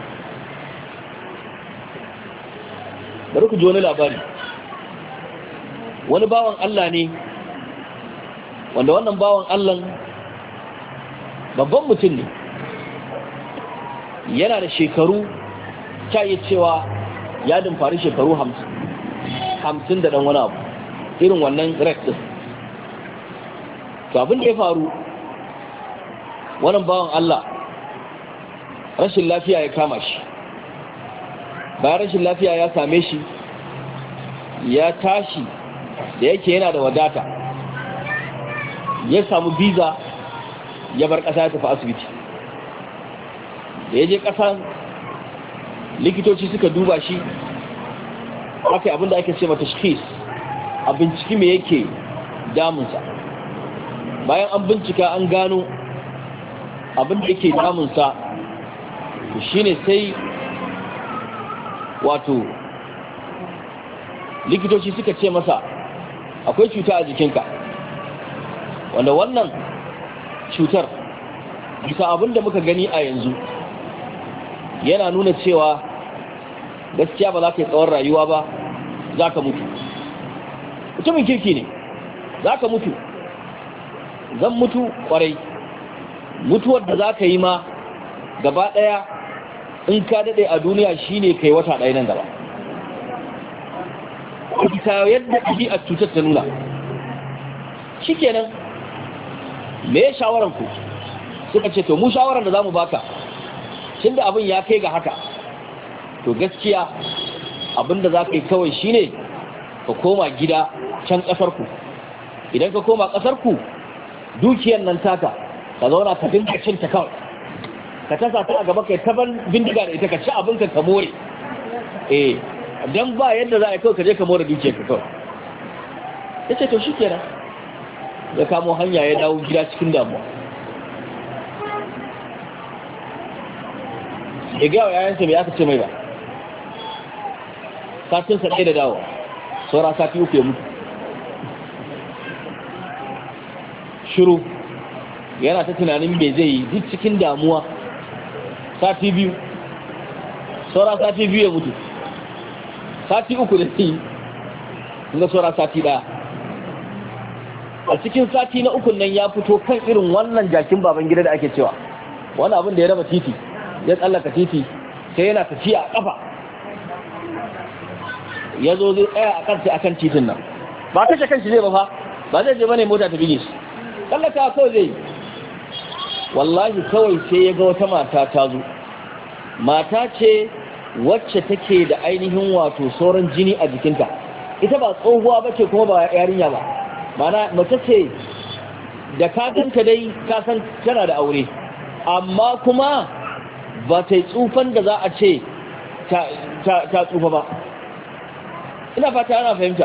bari ku ji wani labari wani bawan Allah ne wanda wannan bawan Allah babban mutum ne yana da shekaru ta yi cewa ya dimfari shekaru hamsin hamsin da ɗan wani abu irin wannan rex din to abin da ya faru wannan bawan Allah rashin lafiya ya kama shi bayan rashin lafiya ya same shi ya tashi da yake yana da wadata ya samu biza ya bar ƙasa ya tafi asibiti da ya je ƙasa likitoci suka duba shi aka yi abinda ake ce mata tashkhis a binciki me yake damunsa. Bayan an bincika an gano abinda yake damunsa shine sai wato likitoci suka ce masa akwai cuta a jikinka wanda wannan cutar bisa abinda muka gani a yanzu yana nuna cewa gaskiya ba za ka yi tsawon rayuwa ba, za ka mutu. Mutumin kirki ne, za ka mutu. Zan mutu kwarai. Mutuwar da za ka yi ma gaba ɗaya in ka daɗe a duniya shine kai wata ɗaya nan gaba. Ta yadda ɗi a cutar ta nuna. Shi kenan, me shawararku? Suka ce, to mu shawarar da za mu baka, tun da abin ya kai ga haka, to gaskiya abin da za ka yi kawai shine ka koma gida can ƙasarku. Idan ka koma ƙasarku, dukiyar nan taka, ka zauna ka dinga cinta kawai. Ka tasa ta a gaba kai taban bindiga da ita ka ci abinka ka more. Eh, don ba yadda za a yi kawai ka je ka more dukiyar ka kawai. Ya ce to shi kenan. Ya kamo hanya ya dawo gida cikin damuwa. Ya gaya wa yayansa mai aka ce mai ba. Satinsa ɗaya da dawo, saura sati uku ya mutu. Shiru, yana ta tunanin me zai yi duk cikin damuwa. Sati biyu, saura sati biyu ya mutu. Sati uku da yi, ga saura sati ɗaya. A cikin sati na ukun nan ya fito kan irin wannan jakin baban gida da ake cewa. Wani abin da ya raba titi, ya tsallaka titi, sai yana tafiya a ƙafa. Ya zo zai tsaya a kansa akan titin nan. Ba kashe kanshi zai ba fa, ba zai je bane mota ta bige shi. Tsallaka kawai zai yi. Wallahi kawai sai ya ga wata mata ta zo. Mata ce wacce take da ainihin wato sauran jini a jikinta. Ita ba tsohuwa ba ce kuma ba yarinya ba. Mana mace ce da ka ganta dai ka san tana da aure. Amma kuma ba ta yi tsufan da za a ce ta tsufa ba. Ina fata ana fahimta.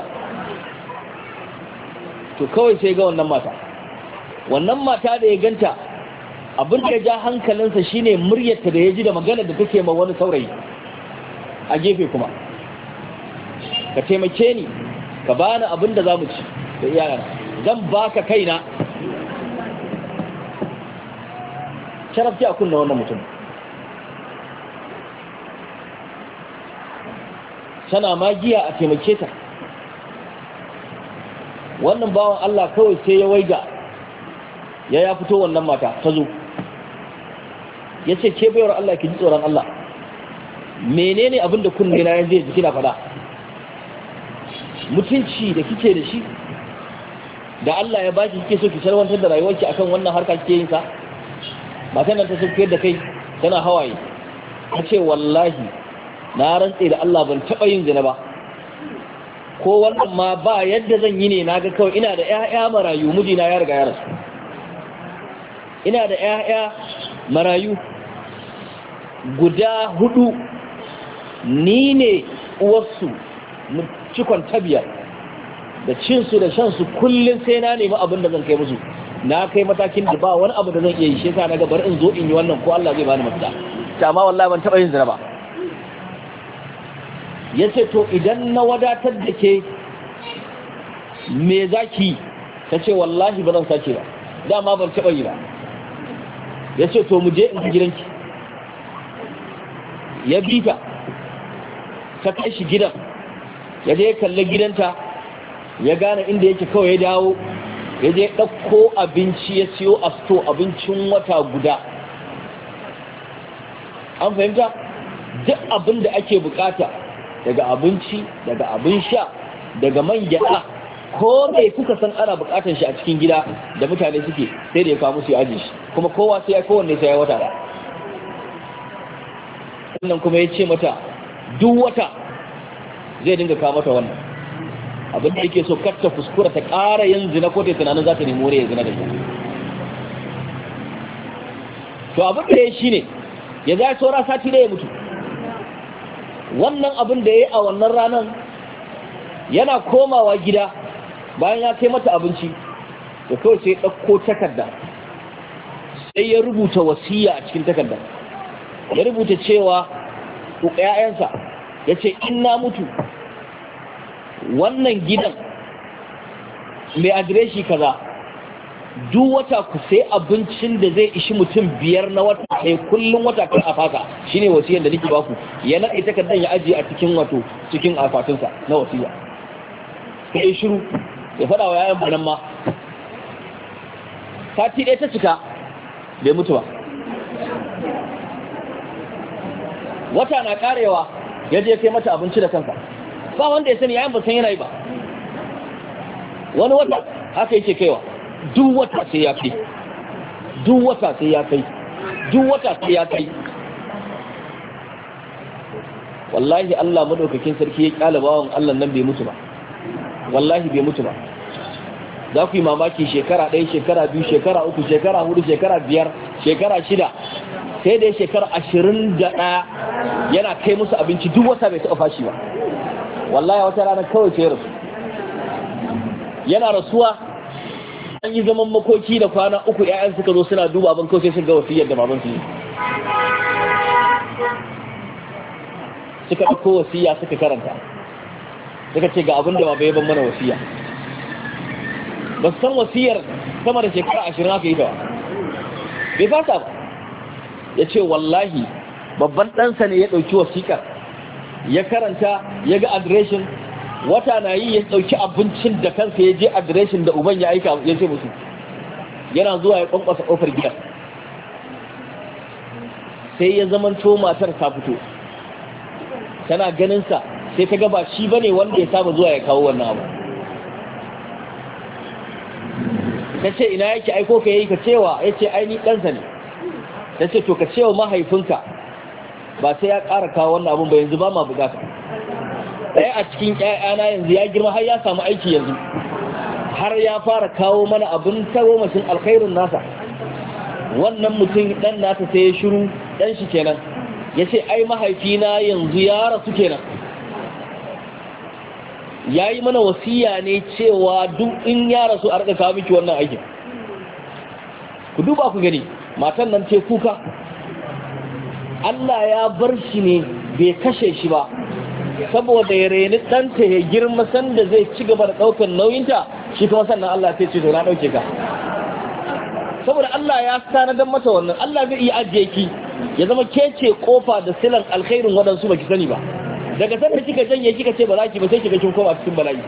To kawai sai ga wannan mata. Wannan mata da ya ganta abin da ya ja hankalinsa shine muryarta da ya ji da magana da take ma wani saurayi a gefe kuma. Ka taimake ni, ka bani abin da za mu ci da iyayana, zan baka kaina. Sharafci a kunna wannan mutum. Tana magiya a taimake ta. Wannan bawan Allah kawai sai ya waiga ya ya fito wannan mata ta zo ya ce ke bayar Allah ki ji tsoron Allah, menene abin da kunne na yanzu yanzu kina faɗa? Mutunci da kike da shi da Allah ya baki kike so ki sarwantar da rayuwarki akan wannan harka kike yin sa? Matan nan ta sauke da kai tana hawaye ta ce wallahi na rantse da Allah ban taɓa yin zina ba, ko wannan ma ba yadda zan yi ne, na ga kawai ina da ƴaƴa marayu, mijina ya riga ya rasu, ina da ƴaƴa marayu guda hudu, ni ne uwarsu, cikon tabiya da cinsu da shansu kullum sai na nemi abin da zan kai musu. Na kai matakin da ba wani abu da zan iya yi, shi yasa na ga bari in zo in yi wannan ko Allah zai bani mafita. Amma wallahi ban taɓa yin zina ba. Ya ce to idan na wadatar da ke me zaki? Ta ce wallahi ba zan sace ba, dama ban taɓa yi ba. Ya ce to mu je in gidanki. Ya bi ta ta kai shi gidan, ya je kalli gidanta, ya gane inda yake, kawai ya dawo ya je ɗauko abinci ya siyo a sto abincin wata guda. An fahimta? Duk abin da ake bukata daga abinci, daga abin sha, daga man gyaɗa, ko mai kuka san ana bukatar shi a cikin gida da mutane suke, sai da ya kawo musu ya ajiye shi, kuma kowa sai ya kowanne sai ya wata da. Sannan kuma ya ce mata duk wata zai dinga kawo mata wannan abin da yake so, kar ta kuskura ta ƙara yin zina ko ta tunanin za ta nemi wuri ya zina da shi. To abin da ya shi ne ya zai saura sati da ya mutu. Wannan abin da ya yi a wannan ranar yana komawa gida bayan ya kai mata abinci da kawai sai ɗauko takarda sai ya rubuta wasiya a cikin takarda, ya rubuta cewa ‘ya'yansa ya ce in na mutu wannan gidan mai adireshi kaza duk wata ku sai abincin da zai ishi mutum biyar na wata ɗaya kullum wata kan a faka shine wasiyar da nake baku ya naɗe takardar ya ajiye a cikin wato cikin akwatinsa na wasiya. Sai shiru ya faɗa wa yayan banan ma sati ɗaya ta cika bai mutu ba. Wata na karewa ya je kai mata abinci da kansa, ba wanda ya sani yayan ba san yana yi ba. Wani wata haka yake kaiwa, duk wata sai ya kai, duk wata sai ya kai, duk wata sai ya kai. Wallahi Allah madaukakin sarki ya kyala bawan Allah nan bai mutu ba, wallahi bai mutu ba. Za ku yi mamaki shekara ɗaya, shekara biyu, shekara uku, shekara hudu, shekara biyar, shekara shida, sai dai shekara ashirin da ɗaya yana kai musu abinci duk wata bai taɓa fashi ba. Wallahi wata rana kawai sai rasu. Yana rasuwa an yi zaman makoki da kwana uku ƴaƴan suka zo suna duba abin kawai sai sun ga wasiyar da baban su yi. Suka ɗauko wasiya suka karanta, suka ce ga abin da baba ya ban mana wasiya. Ba su san wasiyar sama da shekara ashirin aka yi ta ba, bai fasa ba. Ya ce wallahi babban ɗansa ne ya ɗauki wasiƙar ya karanta ya ga adireshin, wata na yi ya ɗauki abincin da kansa ya je adireshin da uban ya aika ya ce musu, yana zuwa ya ƙwanƙwasa ƙofar gidan sai ya zamanto matar ta fito tana ganinsa, sai ta gaba shi bane wanda ya saba zuwa ya kawo wannan abu. ta ce ina yake aiko ka yayi ka cewa ya ce aini ɗansa ne. ta ce to ka cewa mahaifinka ba sai ya ƙara kawo wannan abun ba, yanzu ba ma bukata. ɗaya a cikin ƴaƴana yanzu ya girma har ya samu aiki yanzu, har ya fara kawo mana abin tagomashin alkhairun nasa. Wannan mutum ɗan nasa sai ya shiru, ɗan shi kenan ya ce ai mahaifina yanzu ya rasu kenan, ya yi mana wasiya ne cewa duk in ya rasu a rika kawo miki wannan aikin. Ku duba ku gani matan nan ce kuka, Allah ya bar shi ne bai kashe shi ba saboda ya reni ɗanta ya girma sanda zai ci gaba da ɗaukar nauyinta, shi kuma sannan Allah sai ce to na ɗauke ka. Saboda Allah ya tanadar mata wannan, Allah zai iya ajiye ki ya zama ke ce kofa da silan alkhairin waɗansu baki sani ba. Daga sanda kika janye kika ce ba za ki ba sai kika kin koma cikin bala'i.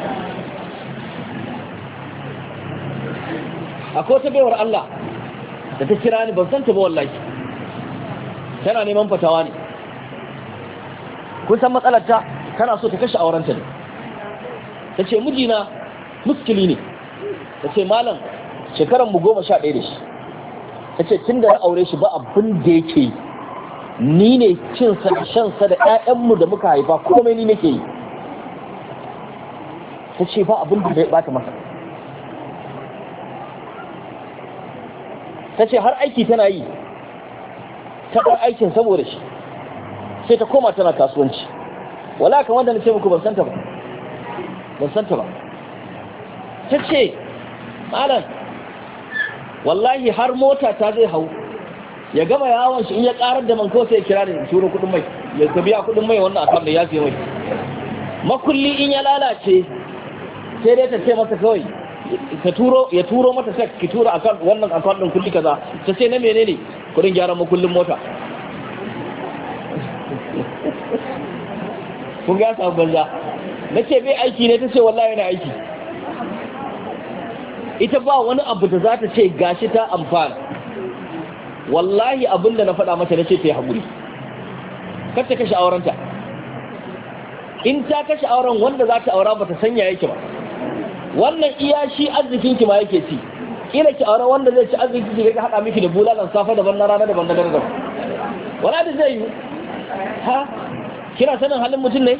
Akwai wata baiwar Allah da ta kira ni ban san ta ba wallahi, tana neman fatawa ne. Kun san matsalar ta, tana so ta kashe aurenta ne. Ta ce mijina muskili ne. Ta ce malam shekaran mu goma sha ɗaya da shi. Ta ce tun da na aure shi ba abin da yake yi, ni ne cinsa da shansa da ƴaƴanmu da muka haifa komai ni nake yi. Ta ce ba abin da ya bata masa. Ta ce har aiki tana yi, ta ɗan aikin saboda shi, sai ta koma tana kasuwanci. Wala kan wanda na ce muku ban santa ba, ban santa ba. Ta ce malam wallahi har mota ta zai hau ya gama yawon shi in ya karar da man kawai sai ya kira da turo kudin mai, ya biya kudin mai wannan akan da ya fiye mai. Makulli in ya lalace sai dai ta ce masa kawai ta turo ya turo mata sai ki tura akan wannan account din kulli kaza. Ta ce na menene? Kudin gyaran makullin mota. Kun ga sabon banza. Nace bai aiki ne, ta ce wallahi yana aiki. Ita ba wani abu da za ta ce gashi ta amfana. Wallahi abinda na faɗa mata nace ta yi haƙuri, kar ta kashe aurenta. In ta kashe auren wanda za ta aura ba ta sanya yake ba, wannan iya shi arzikinki ma yake ci. Kila ki aure wanda zai ci arziki ki ga haɗa miki da bulalan safa daban na rana daban na dare daban. Wala da zai yi ha, kina sanin halin mutum ne?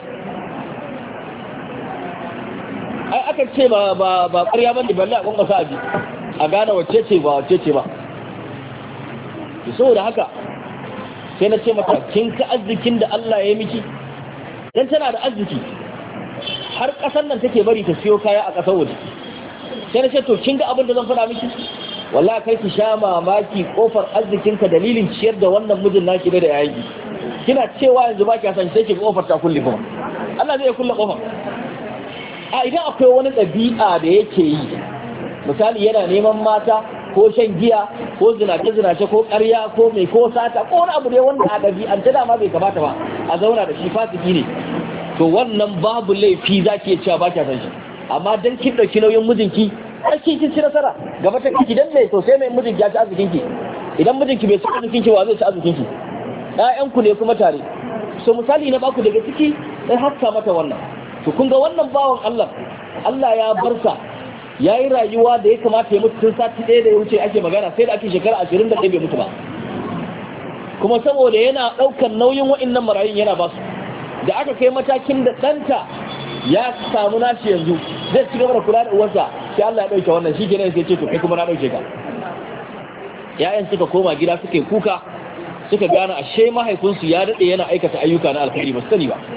Ai aka ce ba ba ba ƙarya bane balle a kwankwasa abi a gane wacce ce ba wacce ce ba. Saboda haka sai na ce mata kin ka arzikin da Allah ya yi miki dan tana da arziki har kasar nan take bari ta siyo kaya a kasar waje sai na ce to kin ga abin da zan faɗa miki wallahi kai ki sha mamaki kofar arzikinka dalilin ciyar da wannan mijin naki da yayi kina cewa yanzu ba ki san sai ki kofar ta kulle kuma Allah zai kulle kofar a idan akwai wani ɗabi'a da yake yi misali yana neman mata ko shan giya ko zinace zinace ko ƙarya ko mai ko sata ko wani abu ne wanda a ɗabi'an ta dama bai kamata ba a zauna da shi fasiki ne to wannan babu laifi zaki iya cewa ba ki san shi amma dan kin dauki nauyin mijinki ake kin ci nasara gaba ta kiki dan ne to sai mai mijinki ya ci arzikin ki idan mijinki bai ci arzikin ki wa zai ci arzikin ki ƴaƴan ku ne kuma tare so misali na baku daga ciki sai haska mata wannan to kun ga wannan bawan Allah Allah ya barsa yayi rayuwa da ya kamata ya mutu tun sati ɗaya da ya wuce ake magana sai da ake shekara ashirin da ɗaya bai mutu ba kuma saboda yana ɗaukar nauyin wa'annan marayun yana ba su da aka kai matakin da ɗanta ya samu nashi yanzu zai ci gaba da kula da uwarsa sai Allah ya ɗauke wannan shi kenan sai ce to kai kuma na ɗauke ka ya'yan suka koma gida suka yi kuka suka gane ashe mahaifinsu ya daɗe yana aikata ayyuka na alkhairi ba su sani ba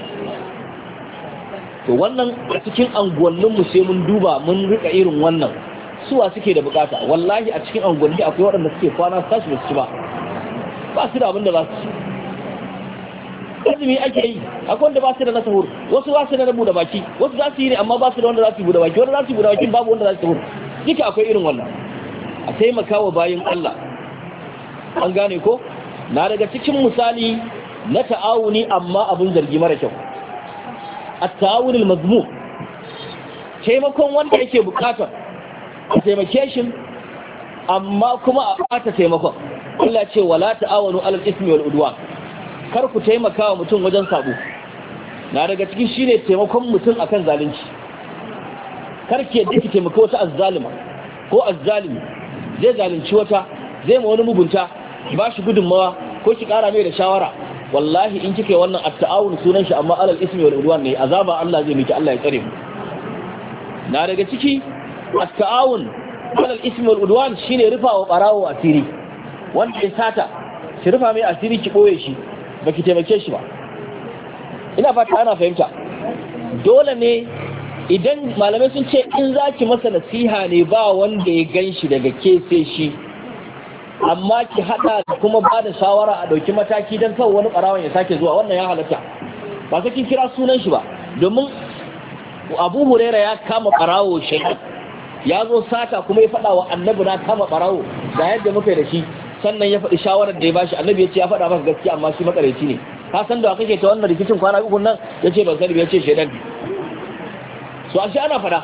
to wannan a cikin anguwanninmu sai mun duba mun rika irin wannan suwa suke da bukata wallahi a cikin anguwanni akwai waɗanda suke kwana tashi ba su ci ba ba su da abin da za su ci azumi ake yi akwai wanda ba su da na sahur wasu ba su da na buɗe baki wasu za su yi ne amma ba su da wanda za su yi buɗe baki wanda za su yi buɗe baki babu wanda za su sahur duka akwai irin wannan a taimaka wa bayin Allah an gane ko na daga cikin misali na ta'awuni amma abin zargi mara kyau at-ta'awun al-mazmum taimakon wanda yake bukatar a taimake shi amma kuma a bata taimakon Allah ce wala ta'awunu alal ismi wal udwan kar ku taimaka wa mutum wajen sabo na daga cikin shine taimakon mutum akan zalunci kar ki yadda ki taimaka wata azzalima ko azzalimi zai zalunci wata zai ma wani mugunta ki ba shi gudunmawa ko ki kara mai da shawara wallahi in kike wannan at-ta'awun sunan shi amma alal ismi wal udwan ne azaba Allah zai miki Allah ya tsare mu na daga ciki at-ta'awun alal ismi wal udwan shine rufawa barawo asiri wanda ya sata ki rufa mai asiri ki boye shi baki taimake shi ba ina fata ana fahimta dole ne idan malamai sun ce in zaki masa nasiha ne ba wanda ya ganshi daga ke sai shi amma ki hada da kuma ba da shawara a dauki mataki don kawo wani barawon ya sake zuwa wannan ya halatta ba sai kin kira sunan shi ba domin Abu Huraira ya kama barawo shaitan ya zo sata kuma ya fada wa annabi na kama barawo da yadda muka da shi sannan ya faɗi shawarar da ya bashi annabi ya ce ya faɗa maka gaskiya amma shi makareci ne ka san da kake ta wannan rikicin kwana uku nan yace ban sani ba yace shaitan so ashe ana fada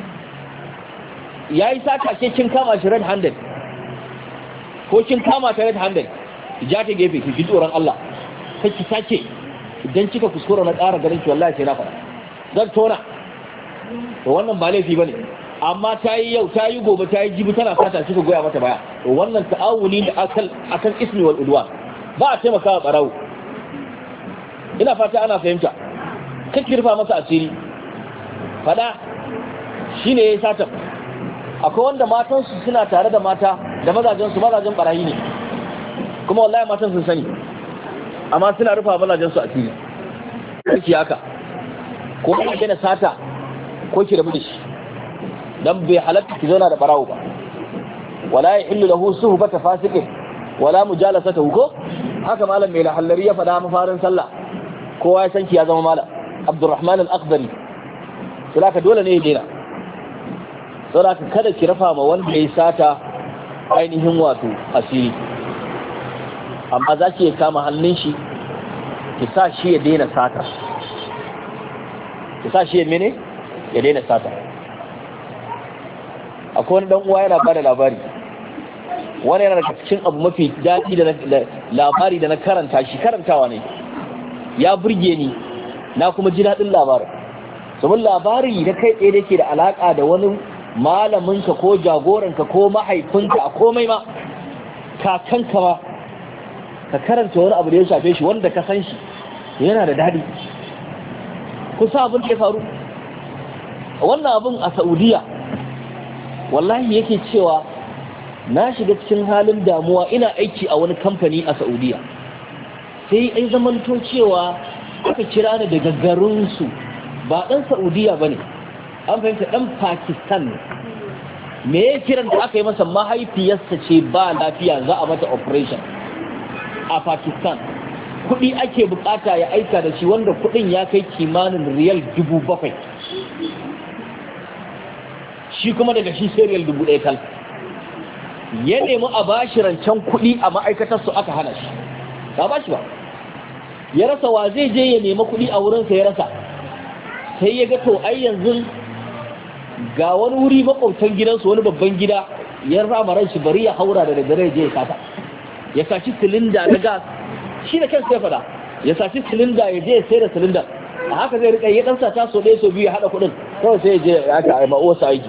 yayi sata ce kin kama shi red handed ko kin kama ta red handed ja ta gefe ki ji tsoron Allah sai ki sace idan kika kuskura na ƙara garin ki wallahi sai na fara zan tona to wannan ba laifi bane amma ta yi yau ta yi gobe ta yi jibi tana fata kika goya mata baya to wannan ta'awuni da akal akan ismi wal udwan ba a taimakawa barawo ina fata ana fahimta kake rufa masa asiri fada shine yayin satan akwai wanda matansu suna tare da mata da mazajensu mazajen barayi ne kuma wallahi matan sun sani amma suna rufa mazajensu a fili sarki haka ko kuma gina sata ko ki rabu da shi dan bai halatta ki zauna da barawo ba wala yahillu lahu suhbata fasiqin wala mujalasatuhu ko haka malam mai lahallari ya fada mafarin sallah kowa ya san ki ya zama malam Abdurrahman al-Akhdari sai dole ne ya daina saboda kada ki rafa ma wanda ya sata ainihin wato asiri amma za ki kama hannun shi ki sa shi ya daina sata ki sa shi ya mene ya daina sata akwai wani dan uwa yana bada labari wani yana daga cikin abu mafi daɗi da labari da na karanta shi karantawa ne ya burge ni na kuma ji daɗin labarin saboda labari na kai tsaye da ke da alaƙa da wani malaminka ko jagoranka ko mahaifinka a komai ma kakanka ma ka karanta wani abu da ya shafe shi wanda ka san shi yana da daɗi kusa abin da ya faru wannan abin a Saudiya wallahi yake cewa na shiga cikin halin damuwa ina aiki a wani kamfani a Saudiya sai ai zamanto cewa aka kira ni daga garinsu ba ɗan Saudiya ba ne, an fahimta ɗan Pakistan ne. Me ya kiran da aka yi masa mahaifiyarsa ce ba lafiya za a mata operation a Pakistan, kuɗi ake bukata ya aika da shi wanda kuɗin ya kai kimanin riyal dubu bakwai, shi kuma daga shi sai riyal dubu ɗaya kal. Ya nemi a bashi rancen kuɗi a ma'aikatarsu aka hana shi, ba ba shi ba. Ya rasa wa zai je ya nemi kuɗi a wurinsa ya rasa, sai ya ga to ai yanzu ga wani wuri makwabtan gidansu wani babban gida ya rama ran shi bari ya haura da daddare je ya sata, ya saci silinda na gas, shi da kansa ya fada ya saci silinda ya je ya sai da silinda, a haka zai rika ya dan sata so ɗaya so biyu ya hada kuɗin kawai sai ya je ya aka ai ma'uwarsa aiki.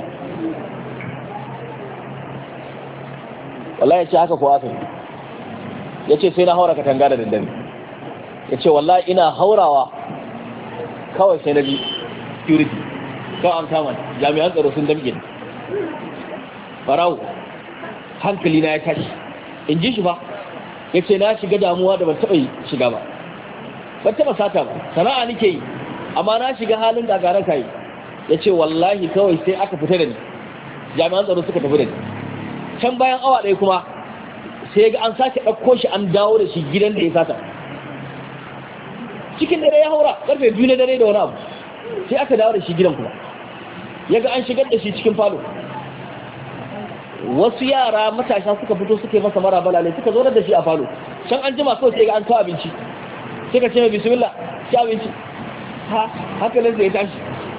Wallahi ya ce haka ko aka ya ce sai na haura katanga da daddare, ya ce wallahi ina haurawa kawai sai na ji security kawai an kama jami'an tsaro sun damge ni, barawo hankali na ya tashi, in ji shi ba ya ce na shiga damuwa da ban taɓa shiga ba, ban taɓa sata ba, sana'a nike yi amma na shiga halin da gara ka yi. Ya ce wallahi kawai sai aka fita da ni, jami'an tsaro suka tafi da ni. Can bayan awa ɗaya kuma sai ga an sake ɗauko shi an dawo da shi gidan da ya sata, cikin dare ya haura ƙarfe biyu na dare da wani abu, sai aka dawo da shi gidan kuma ya ga an shigar da shi cikin falo. Wasu yara matasha suka fito suke masa mara balale suka zo da shi a falo. Can an jima kawai sai ga an kawo abinci, sai ka ce mai bismillah ci abinci, ha haka nan zai tashi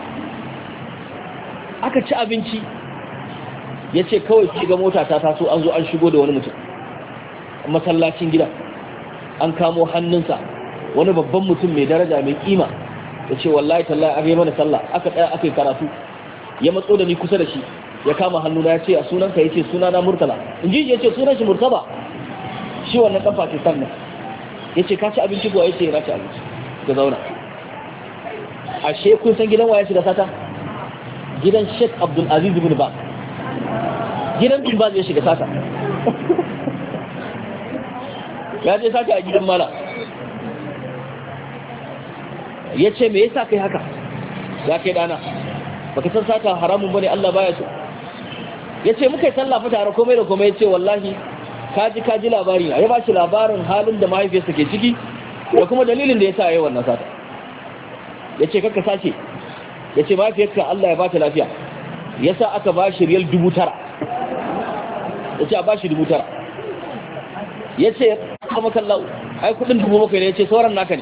aka ci abinci. Ya ce kawai sai ga mota ta taso an zo an shigo da wani mutum masallacin gida, an kamo hannunsa, wani babban mutum mai daraja mai kima. Ya ce wallahi tallahi aka yi mana sallah aka tsaya aka yi karatu, ya matso da ni kusa da shi ya kama hannuna ya ce a sunanka, ya ce sunana Murtala, in ji ya ce sunan shi Murtaba, shi wannan ɗan Pakistan ne. Ya ce ka ci abinci kuwa? Ya ce na ci abinci, ga zauna. Ashe kun san gidan waye shiga sata? Gidan Sheikh Abdul Aziz ibn Baz, gidan bin Baz ya shiga sata. Ya je sata a gidan mala. Ya ce me yasa kai haka ya kai dana, baka san sata haramun bane Allah baya so. Ya ce muka yi sallah fa tare komai da komai. Ya ce wallahi kaji kaji labari na, ya ba shi labarin halin da mahaifiyarsa ke ciki da kuma dalilin da ya sa ya yi wannan sata. Ya ce kakka sace, ya ce mahaifiyarka Allah ya ba ta lafiya, ya sa aka ba shi riyal dubu tara, ya ce a ba shi dubu tara. Ya ce kama kallau ai kudin dubu bakwai ne, ya ce sauran naka ne.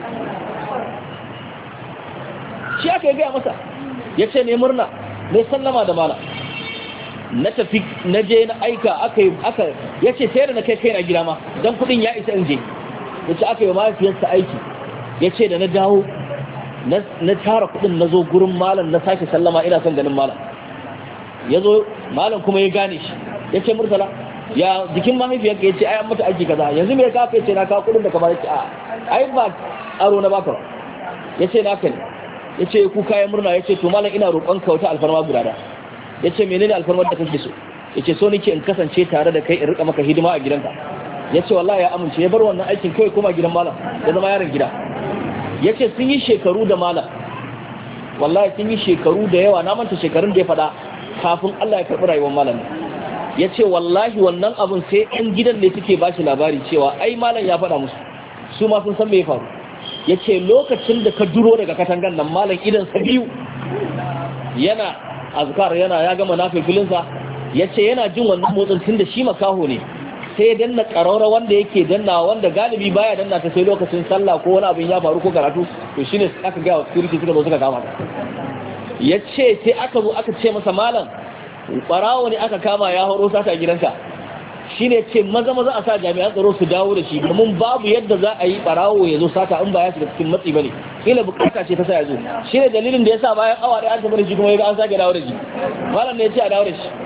Shi aka yi gaya masa. Ya ce ne murna ne sallama da mala, na tafi na je na aika aka yi aka ya ce sai da na kai kai na gida ma don kudin ya isa in je. Ya ce aka yi mahaifiyarsa aiki. Ya ce da na dawo na tara kudin na zo gurin malam na sake sallama ina son ganin malam. Ya zo malam kuma ya gane shi. Ya ce Murtala ya jikin mahaifiyarka? Ya ce ai an mata aiki kaza, yanzu me ya kafa? Ya ce na kawo kudin da kamar. Ya ce a ai ba aro na baka. Ya ce naka ne. Ya ce ku kayan murna. Ya ce to malam ina roƙonka wata alfarma guda da. Ya ce menene alfarmar da kake so? Ya ce so nake in kasance tare da kai in rika maka hidima a gidanka. Ya ce wallahi ya amince, ya bar wannan aikin kai kuma gidan malam ya zama yaron gida. Ya ce sun yi shekaru da malam, wallahi sun yi shekaru da yawa, na manta shekarun da ya faɗa kafin Allah ya karɓi rayuwar malam. Ya ce wallahi wannan abin sai ɗan gidan ne suke ba shi labari cewa ai malam ya faɗa musu, su ma sun san me ya faru. Ya ce lokacin da ka duro daga katangan nan malam idan sa biyu yana azkar, yana ya gama nafifilinsa. Ya ce yana jin wannan motsin tun da shi makaho ne, sai ya danna ƙararra wanda yake danna, wanda galibi baya danna ta sai lokacin sallah ko wani abin ya faru ko karatu, to shine aka ga wa security suka zo suka kama ta. Ya ce sai aka zo aka ce masa malam barawo ne aka kama ya horo sata a gidanka. Shine ce maza maza a sa jami'an tsaro su dawo da shi, domin babu yadda za a yi barawo ya zo sata in ba ya shiga cikin matsi bane, kila bukata ce ta sa ya zo. Shine dalilin da yasa bayan awa ɗaya an tafi da shi kuma ya ga an sake dawo da shi. Malam ne ya ce a dawo da shi.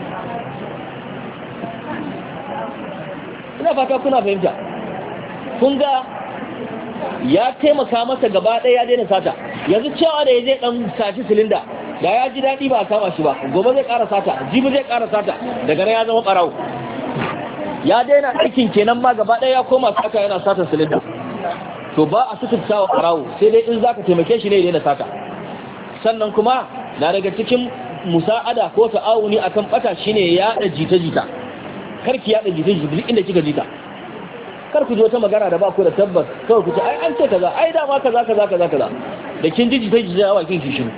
Ina fata kuna fahimta. Kun ga ya taimaka masa gaba ɗaya ya daina sata. Yanzu cewa da ya je ɗan saci silinda da ya ji daɗi ba a kama shi ba, gobe zai ƙara sata, jibi zai ƙara sata, daga nan ya zama ɓarawo. Ya daina aikin kenan ma gaba ɗaya ya koma sata yana satan silinda. to ba a suturta wa ɓarawo sai dai in zaka taimake shi ne ya daina sata. Sannan kuma na daga cikin musa'ada ko ta'awuni akan bata shine yaɗa jita-jita. Kar ki yaɗa jita-jita duk inda kika jita. Kar ku ji wata magana da ba ku da tabbas kawai ku ce ai an ce kaza ai dama kaza kaza kaza kaza da kin ji jita-jita wa kin ki shiru.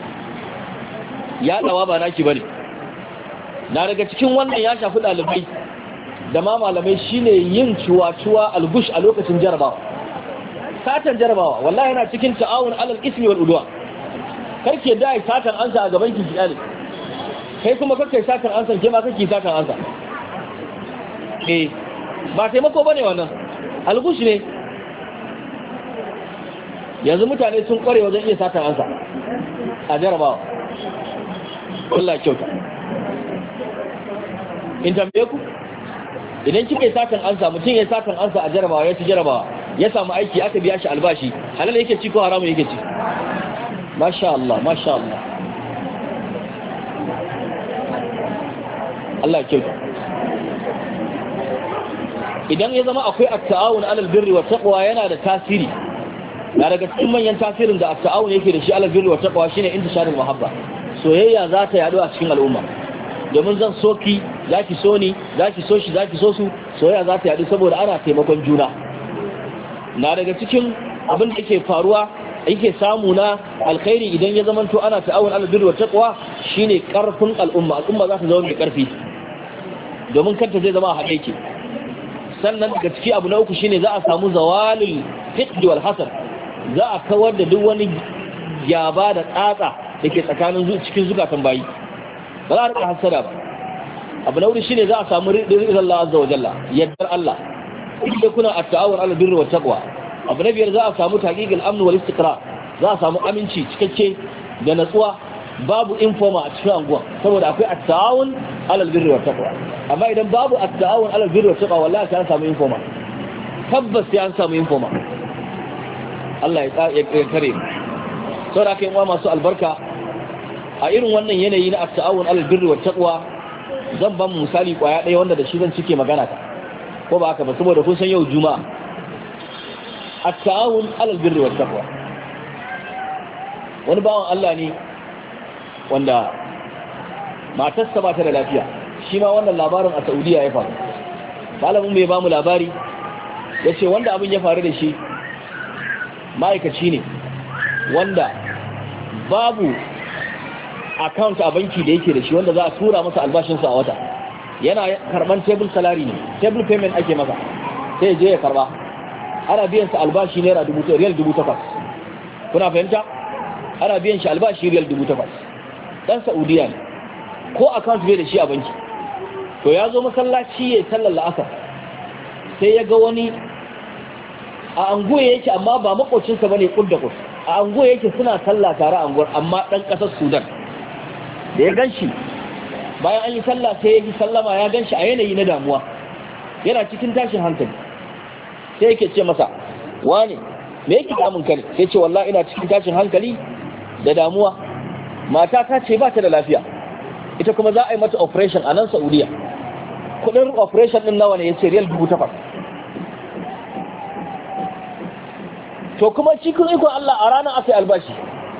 Yaɗawa ba naki bane. Na daga cikin wannan ya shafi ɗalibai da ma malamai shine yin ciwa-ciwa algush a lokacin jarabawa. Satan jarabawa wallahi yana cikin ta'awun alal ismi wal udwa. Karki yadda ai satan ansa a gaban ki kiyale. Kai kuma kake satan ansa ke ma kake satan ansa. Eh ba taimako bane wannan. Algush ne. Yanzu mutane sun kware wajen iya satan ansa a jarabawa. Allah kyauta. In tambaye ku idan kike satan ansa mutum ya satan ansa a jarabawa ya ci jarabawa ya samu aiki aka biya shi albashi halal yake ci ko haramu yake ci? Masha Allah masha Allah Allah kyauta. Idan ya zama akwai at-ta'awun 'alal birri wat taqwa yana da tasiri. Na daga cikin manyan tasirin da at-ta'awun yake da shi 'alal birri wat taqwa shine intisharul muhabba. Soyayya za ta yaɗu a cikin al'umma. Domin zan so ki za ki so ni za ki so shi za ki so su soyayya za ta yaɗu saboda ana taimakon juna. Na daga cikin abin da yake faruwa yake samu na alkhairi idan ya zamanto ana ta'awun alal birri wat taqwa shine karfin al'umma. Al'umma za ta zama mai karfi domin kanta zai zama a haɗe ke. Sannan daga ciki abu na uku shine za a samu zawalul hiqd wal hasad. Za a kawar da duk wani gaba da tsatsa da ke tsakanin cikin zukatan bayi. Ba za a rika hasada ba. Abu na wuri shine za a samu rizqin Allah azza wa jalla yaddar Allah. Inda kuna at-ta'awun 'alal birri wat taqwa. Abu na biyar za a samu taqiqul amn wal istiqrar. Za a samu aminci cikakke da natsuwa babu informa a cikin anguwa saboda akwai at-ta'awun 'alal birri wat taqwa. Amma idan babu at-ta'awun 'alal birri wat taqwa wallahi sai an samu informa. Tabbas sai an samu informa. Allah ya kare mu. Saboda kai uwa masu albarka a irin wannan yanayi na at-ta'awun 'alal birri wat taqwa zan ba mu misali kwaya ɗaya wanda da shi zan cike magana ta ko ba haka ba saboda kun san yau juma'a. At-ta'awun 'alal birri wat taqwa wani bawan Allah ne wanda matarsa ba ta da lafiya. Shi ma wannan labarin a Saudiya ya faru. Malamin mai ba mu labari ya ce wanda abin ya faru da shi ma'aikaci ne wanda babu account a banki da yake da shi wanda za a tura masa albashinsa a wata. Yana karban table salary ne, table payment ake masa sai je ya karba. Ana biyan sa albashi naira dubu riyal dubu takwas. Kuna fahimta? Ana biyan shi albashi riyal dubu takwas. Dan Saudiya ne. Ko account bai da shi a banki. To ya zo masallaci ya sallar la'asar. Sai ya ga wani a anguwa yake amma ba makocinsa bane kudda kus. A anguwa yake suna sallah tare a anguwar amma dan kasar Sudan. Da ya ganshi bayan an yi sallah sai ya yi sallama ya ganshi a yanayi na damuwa. Yana cikin tashin hankali. Sai yake ce masa, "Wane, me yake damun ka ne?" Sai ce, "Wallahi ina cikin tashin hankali da damuwa. Mata ta ce ba ta da lafiya. Ita kuma za a yi mata operation a nan Saudiya. Kudin operation din nawa ne?" Ya ce, "Riyal dubu takwas." To kuma cikin ikon Allah a ranar aka yi albashi.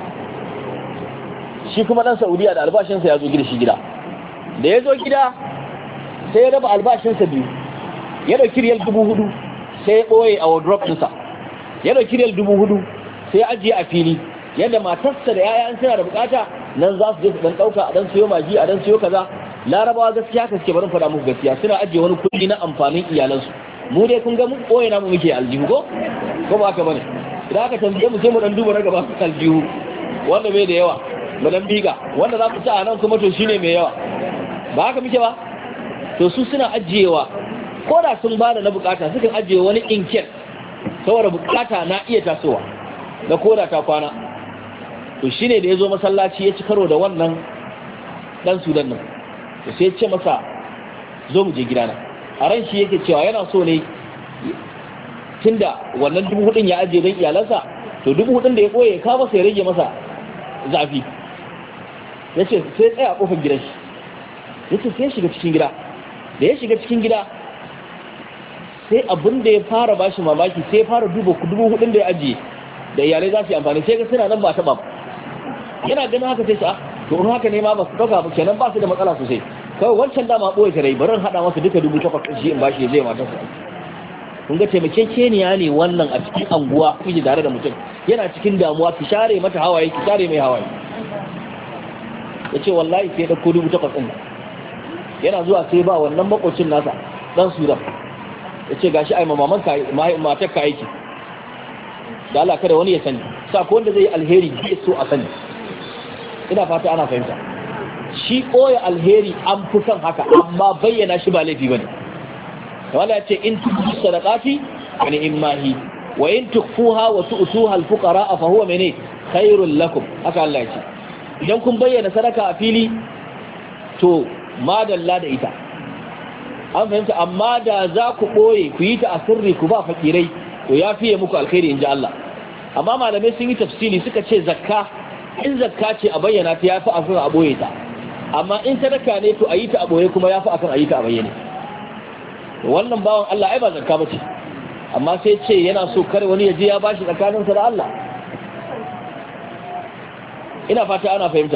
Shi kuma dan Saudiya da albashinsa ya zo gida shi gida. Da ya zo gida sai ya raba albashinsa biyu. Ya dauki riyal dubu hudu sai ya ɓoye a wardrobe ɗinsa. Ya dauki riyal dubu hudu sai ya ajiye a fili. Yadda matarsa da yayan suna da bukata nan za su je su dan ɗauka a dan siyo magi a dan siyo kaza. Larabawa gaskiya ka suke barin faɗa muku gaskiya suna ajiye wani kuɗi na amfanin iyalansu. Mu dai kun ga mu ɓoye namu muke aljihu ko? Ko ba haka bane? Idan aka tambaye mu sai mu dan duba na gaba aljihu wanda bai da yawa mu dan biga wanda za ku ci a nan kuma to shine mai yawa ba haka muke ba to su suna ajiyewa ko da sun bada na bukata sukan ajiye wani inket saboda bukata na iya tasowa da koda ta kwana to shine da yazo masallaci ya ci karo da wannan dan Sudan nan to sai ya ce masa zo mu je gidana a ran shi yake cewa yana so ne tunda wannan dubu hudun ya ajiye don iyalansa to dubu hudun da ya koye ka masa ya rage masa zafi ya ce sai tsaya a kofar gidan shi ya ce sai ya shiga cikin gida da ya shiga cikin gida sai abin da ya fara bashi mamaki sai ya fara duba dubu hudun da ya ajiye da iyalai za su yi amfani sai ga suna nan ba ta ba yana ganin haka sai sa to in haka ne ma ba su dauka ba kenan ba su da matsala sosai kawai wancan dama boye tare barin hada masa duka dubu takwas shi in bashi zai mata su kun ga taimakekeniya ne wannan a cikin anguwa kuke tare da mutum yana cikin damuwa ki share mata hawaye ki share mai hawaye yace wallahi sai da dubu takwas din yana zuwa sai ba wannan makocin nasa dan sudan yace gashi ai mamaman ka matar ka aiki da Allah kada wani ya sani sa ko wanda zai alheri bai so a sani ina fata ana fahimta shi koya alheri an fi son haka amma bayyana shi ba laifi bane wala yace in tuqu sadaqati ani immahi wa in tukfuha wa tu'tuha al-fuqara fa huwa mene khairul lakum haka Allah yace idan kun bayyana sadaka a fili to madalla da ita an fahimta amma da za ku boye ku yi ta a sirri ku ba fakirai to ya fiye muku alkhairi inji Allah amma malamai sun yi tafsiri suka ce zakka in zakka ce a bayyana ta yafi akan a boye ta amma in sadaka ne to a yi ta a boye kuma yafi akan a yi ta a bayyane wannan bawan Allah ai ba zakka bace amma sai ce yana so kar wani ya je ya bashi tsakaninsa da Allah ina fata ana fahimta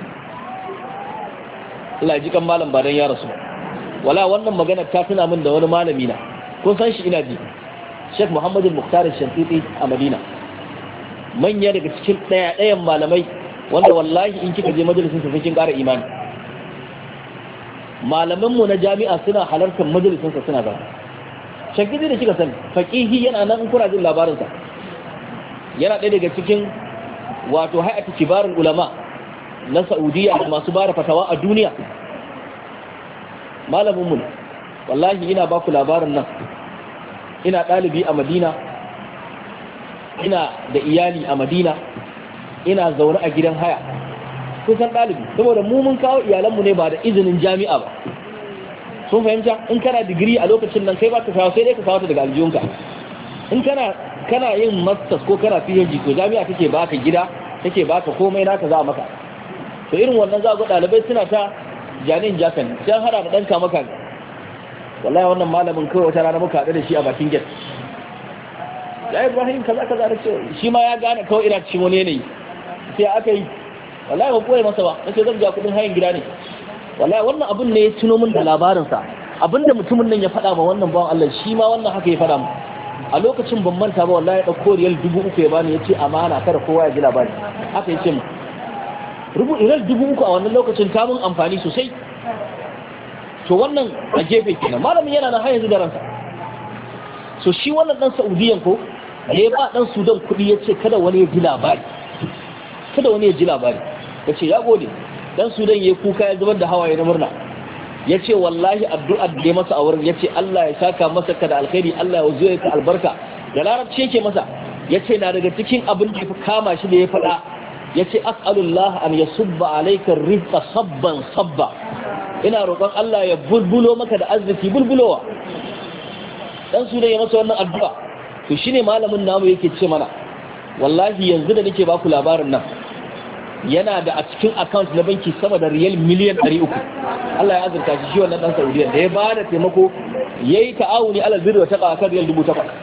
Allah ji kan malam badan ya rasu wala wannan magana ta tuna min da wani malami na kun san shi ina ji Sheikh Muhammad al-Mukhtar al-Shantiti a Madina manya daga cikin daya dayan malamai wanda wallahi in kika je majalisin sa kin ƙara imani malaman mu na jami'a suna halartar majalisin sa suna ga shagidi da kika sani faqihi yana nan in kuna jin labarin sa yana ɗaya daga cikin wato hay'atu kibarul ulama na Saudiya da masu bada fatawa a duniya malamin mu wallahi ina baku labarin nan ina ɗalibi a Madina ina da iyali a Madina ina zaune a gidan haya kusan ɗalibi saboda mu mun kawo iyalanmu ne ba da izinin jami'a ba sun fahimta in kana digiri a lokacin nan kai ba ka kawo sai dai ka kawo ta daga aljiyunka in kana kana yin masters ko kana PhD to jami'a take baka gida take baka komai naka za a maka to irin wannan za ga ɗalibai suna ta janin jakan dan hada da danka maka wallahi wannan malamin kawai wata rana muka haɗu da shi a bakin gate ya Ibrahim kaza kaza da ce shi ma ya gane kawai ina cikin wani yanayi sai aka yi wallahi ban koyi masa ba nace zan ga kudin hayan gida ne wallahi wannan abun ne ya tuno min da labarin sa abinda mutumin nan ya faɗa ma wannan bawan Allah shi ma wannan haka ya faɗa mu a lokacin ban manta ba wallahi ya dauko riyal dubu uku ya bani yace amana kada kowa ya ji labari haka yace mu rubu riyal dubu uku a wannan lokacin ta mun amfani sosai to wannan a gefe kenan malamin yana nan har yanzu da ransa so shi wannan dan Saudiyan ko da ya ba dan Sudan kudi yace kada wani ya ji labari kada wani ya ji labari yace ya gode dan Sudan yayi kuka ya zubar da hawaye na murna yace wallahi addu'a da ya masa a wurin yace Allah ya saka masa kada alkhairi Allah ya zuwa ka albarka da larabci yake masa yace na daga cikin abin da ya kama shi da ya faɗa yace as'alullah an yasubba alayka rizqa sabban sabba ina roƙon Allah ya bulbulo maka da arziki bulbulowa dan su da ya masa wannan addu'a to shine malamin namu yake ce mana wallahi yanzu da nake baku labarin nan yana da a cikin account na banki sama da riyal miliyan ɗari uku Allah ya azurta shi shi wannan dan Saudiya da ya bada taimako yayi ta'awuni alal birri wa taqwa kan riyal dubu takwas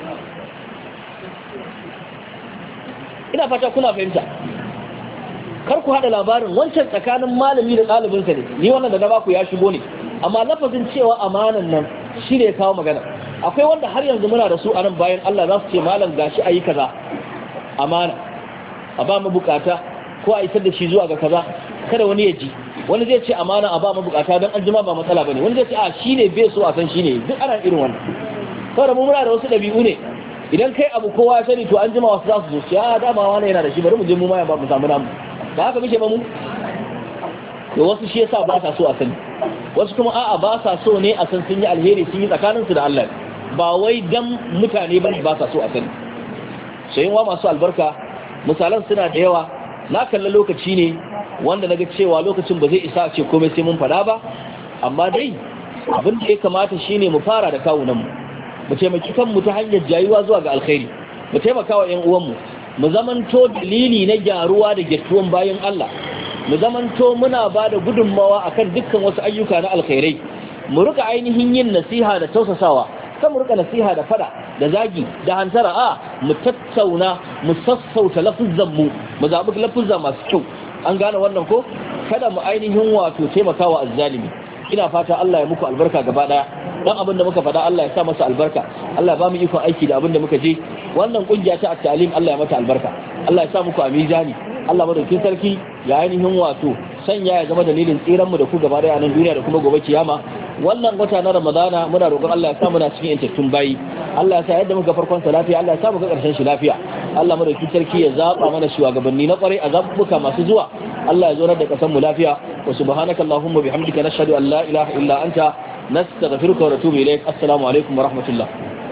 ina fata kuna fahimta kar ku hada labarin wancan tsakanin malami da ɗalibinsa ne ni wannan da na baku ya shigo ne amma lafazin cewa amanan nan shi ne kawo magana akwai wanda har yanzu muna da su a nan bayan Allah za su ce malam gashi ayi kaza amana a ba mu bukata ko a isar da shi zuwa ga kaza kada wani ya ji wani zai ce amana a ba mu bukata don an jima ba matsala bane wani zai ce a shine bai so a san shine duk ana irin wannan saboda mu muna da wasu dabi'u ne idan kai abu kowa ya sani to an jima wasu za su zo ya dama wani yana da shi bari mu je mu ma ya ba mu samu namu ba haka muke ba mu to wasu shi yasa ba sa so a sani wasu kuma a'a ba sa so ne a san sun yi alheri sun yi tsakaninsu da Allah ba wai dan mutane ba ba sa so a sani sai wa masu albarka misalan suna da yawa na kalla lokaci ne wanda naga cewa lokacin ba zai isa ce komai sai mun fada ba amma dai abin da ya kamata shine mu fara da kawunan mu mu taimaki kanmu ta hanyar jayuwa zuwa ga alkhairi mu taimaka wa ƴan uwanmu mu zamanto dalili na gyaruwa da gettuwan bayan Allah mu zamanto muna ba da gudunmawa akan dukkan wasu ayyuka na alkhairai mu rika ainihin yin nasiha da tausasawa kan mu rika nasiha da fada da zagi da hantara a mu tattauna mu sassauta lafuzan mu mu zabi lafuzza masu kyau an gane wannan ko kada mu ainihin wato taimakawa azzalimi ina fata Allah ya muku albarka gaba daya dan abin da muka faɗa Allah ya sa masa albarka Allah ya ba mu ikon aiki da abin da muka je wannan kungiya ta at-ta'lim Allah ya mata albarka Allah ya sa muku a mizani Allah madaukin sarki ya ainihin wato sanya ya zama dalilin tsiran mu da ku gaba daya a nan duniya da kuma gobe kiyama wannan wata na Ramadana muna roƙon Allah ya sa muna cikin intattun bayi Allah ya sa yadda muka farkon sa lafiya Allah ya sa muka karshen shi lafiya Allah madaukin sarki ya zaba mana shugabanni na kwarai a zabuka masu zuwa Allah ya zo da kasan mu lafiya wa subhanaka allahumma bihamdika nashhadu an la ilaha illa anta nastaghfiruka wa natubu ilayk assalamu alaikum wa rahmatullah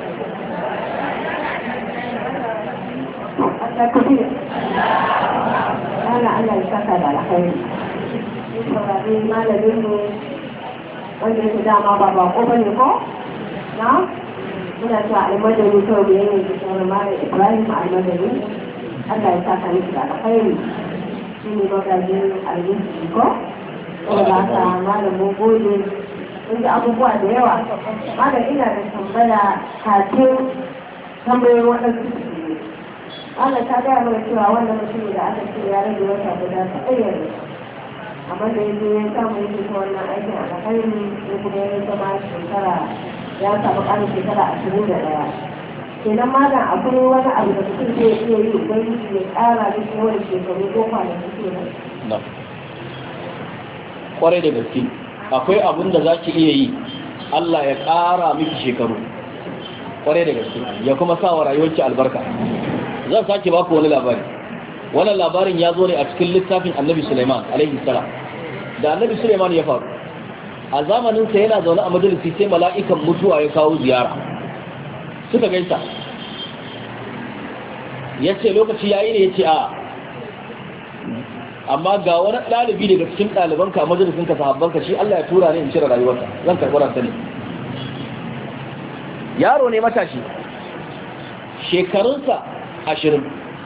Allah Allah ya saka da alkhairi saurari malamin mu wanda yake dama ba ba ko bane ko na muna ta almadani to da yake cikin malam Ibrahim almadani Allah ya saka miki da alkhairi shi ne magajin almisi ko wanda ta malamin gode inda abubuwa da yawa malam ina da tambaya kafin tambayoyin waɗansu Allah ta gaya mana cewa wannan mutum da aka ce ya rage wata guda ta ɗaya amma da yanzu ya samu yake ta wannan aikin alkhairi ya kuma ya zama shekara ya samu ƙarin shekara ashirin da ɗaya kenan malam akwai wani abu da mutum zai iya yi ubangiji ya ƙara da yawan shekaru ko kwanaki kenan. Kwarai da gaske akwai abin da za ki iya yi Allah ya ƙara miki shekaru kwarai da gaske ya kuma sa wa rayuwarki albarka. Zan sake baku wani labari wannan labarin ya zo ne a cikin littafin annabi Sulaiman alaihi salam da annabi Sulaiman ya faru a zamaninsa yana zaune a majalisi sai mala'ikan mutuwa ya kawo ziyara suka gaisa ya ce lokaci yayi ne ya ce a amma ga wani ɗalibi daga cikin ɗalibanka a majalisinka sahabbanka shi Allah ya tura ne in cire rayuwarsa zan karɓi ransa ne yaro ne matashi shekarunsa ashirin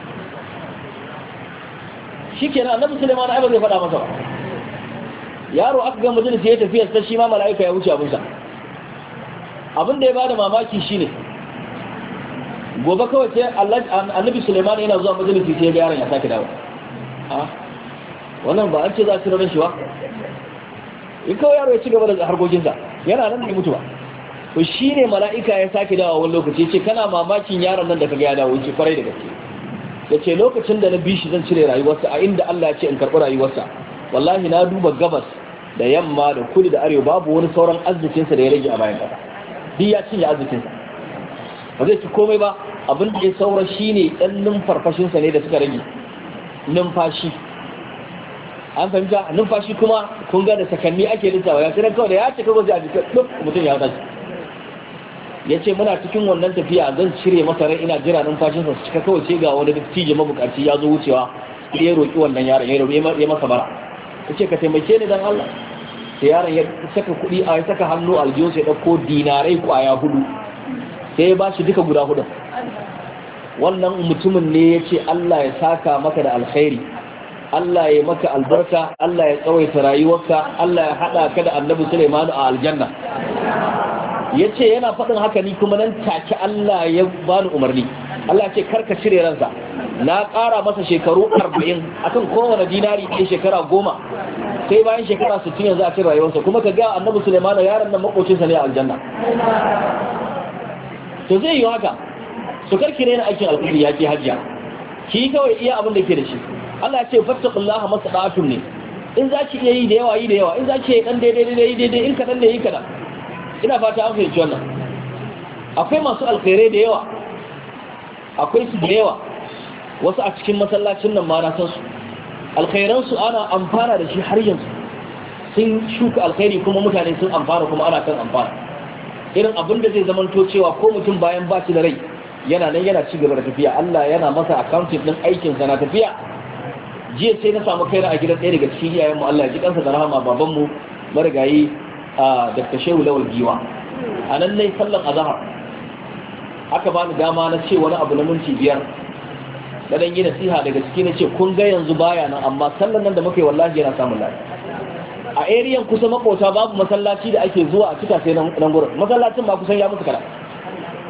shi ke nan annabi Suleiman ai ba zai faɗa masa ba yaro aka ga majalisa ya tafiya sai shi ma mala'ika ya wuce abinsa abin da ya bada mamaki shine gobe kawai sai Allah annabi Suleiman yana zuwa majalisa sai ya ga yaron ya sake dawo a wannan ba an ce za a cire ran shi ba in kawai yaro ya ci gaba da harkokinsa yana nan da mutu ba to shi ne mala'ika ya sake dawo wani lokaci ce kana mamakin yaron nan da kaga ya dawo ce kwarai da gaske ya ce lokacin da na bi shi zan cire rayuwarsa a inda Allah ya ce in karɓi rayuwarsa wallahi na duba gabas da yamma da kudu da arewa babu wani sauran arzikinsa da ya rage a bayan ƙasa duk ya cinye arzikinsa ba zai ci komai ba abin da ya saura shi ne ɗan numfarfashinsa ne da suka rage numfashi an fahimta numfashi kuma kun ga da sakanni ake lissawa ya tsirar kawai da ya ce kawai zai a jikin duk mutum ya tashi ya ce muna cikin wannan tafiya zan cire masa rai ina jira numfashinsa su cika kawai sai ga wani dattijo mabukaci ya zo wucewa sai ya roƙi wannan yaron ya roƙi ya masa bara ya ce ka taimake ni dan Allah sai yaron ya saka kuɗi a ya saka hannu aljiyo sai ɗauko dinarai kwaya hudu sai ya ba shi duka guda hudu wannan mutumin ne ya ce Allah ya saka maka da alkhairi Allah ya maka albarka Allah ya tsawaita rayuwarka Allah ya haɗa ka da annabi Sulaiman a aljanna ya ce yana faɗin haka ni kuma nan take Allah ya bani umarni Allah ce karka cire ransa na ƙara masa shekaru arba'in akan kowane dinari ɗaya shekara goma sai bayan shekara sittin yanzu a cin rayuwarsa kuma ka ga annabi Sulaiman yaron nan makocinsa ne a aljanna to zai yi haka su karki ne na aikin alkhairi ya ce hajjiya ki kawai iya abin da ke da shi Allah ya ce fattaqullaha masada'atun ne in za ki iya yi da yawa yi da yawa in za ki yi dan daidai daidai daidai in kadan da yi kadan ina fata an fahimci wannan akwai masu alkhairai da yawa akwai su da yawa wasu a cikin masallacin nan ma na san su alkhairan su ana amfana da shi har yanzu sun shuka alkhairi kuma mutane sun amfana kuma ana kan amfana irin abin da zai zamanto cewa ko mutum bayan ba shi da rai yana nan yana ci gaba da tafiya Allah yana masa accounting din aikin sa na tafiya jiya sai na samu kaina a gidan ɗaya daga cikin iyayen mu Allah ya ji kansa da rahama baban mu marigayi a Dr. Shehu Lawal Giwa a nan nayi sallan azhar aka bani dama na ce wani abu na minti biyar da dan yi nasiha daga ciki na ce kun ga yanzu baya nan amma sallan nan da muka yi wallahi yana samun lafiya a area kusa makota babu masallaci da ake zuwa a cika sai nan gurin masallacin ba kusan ya musu kada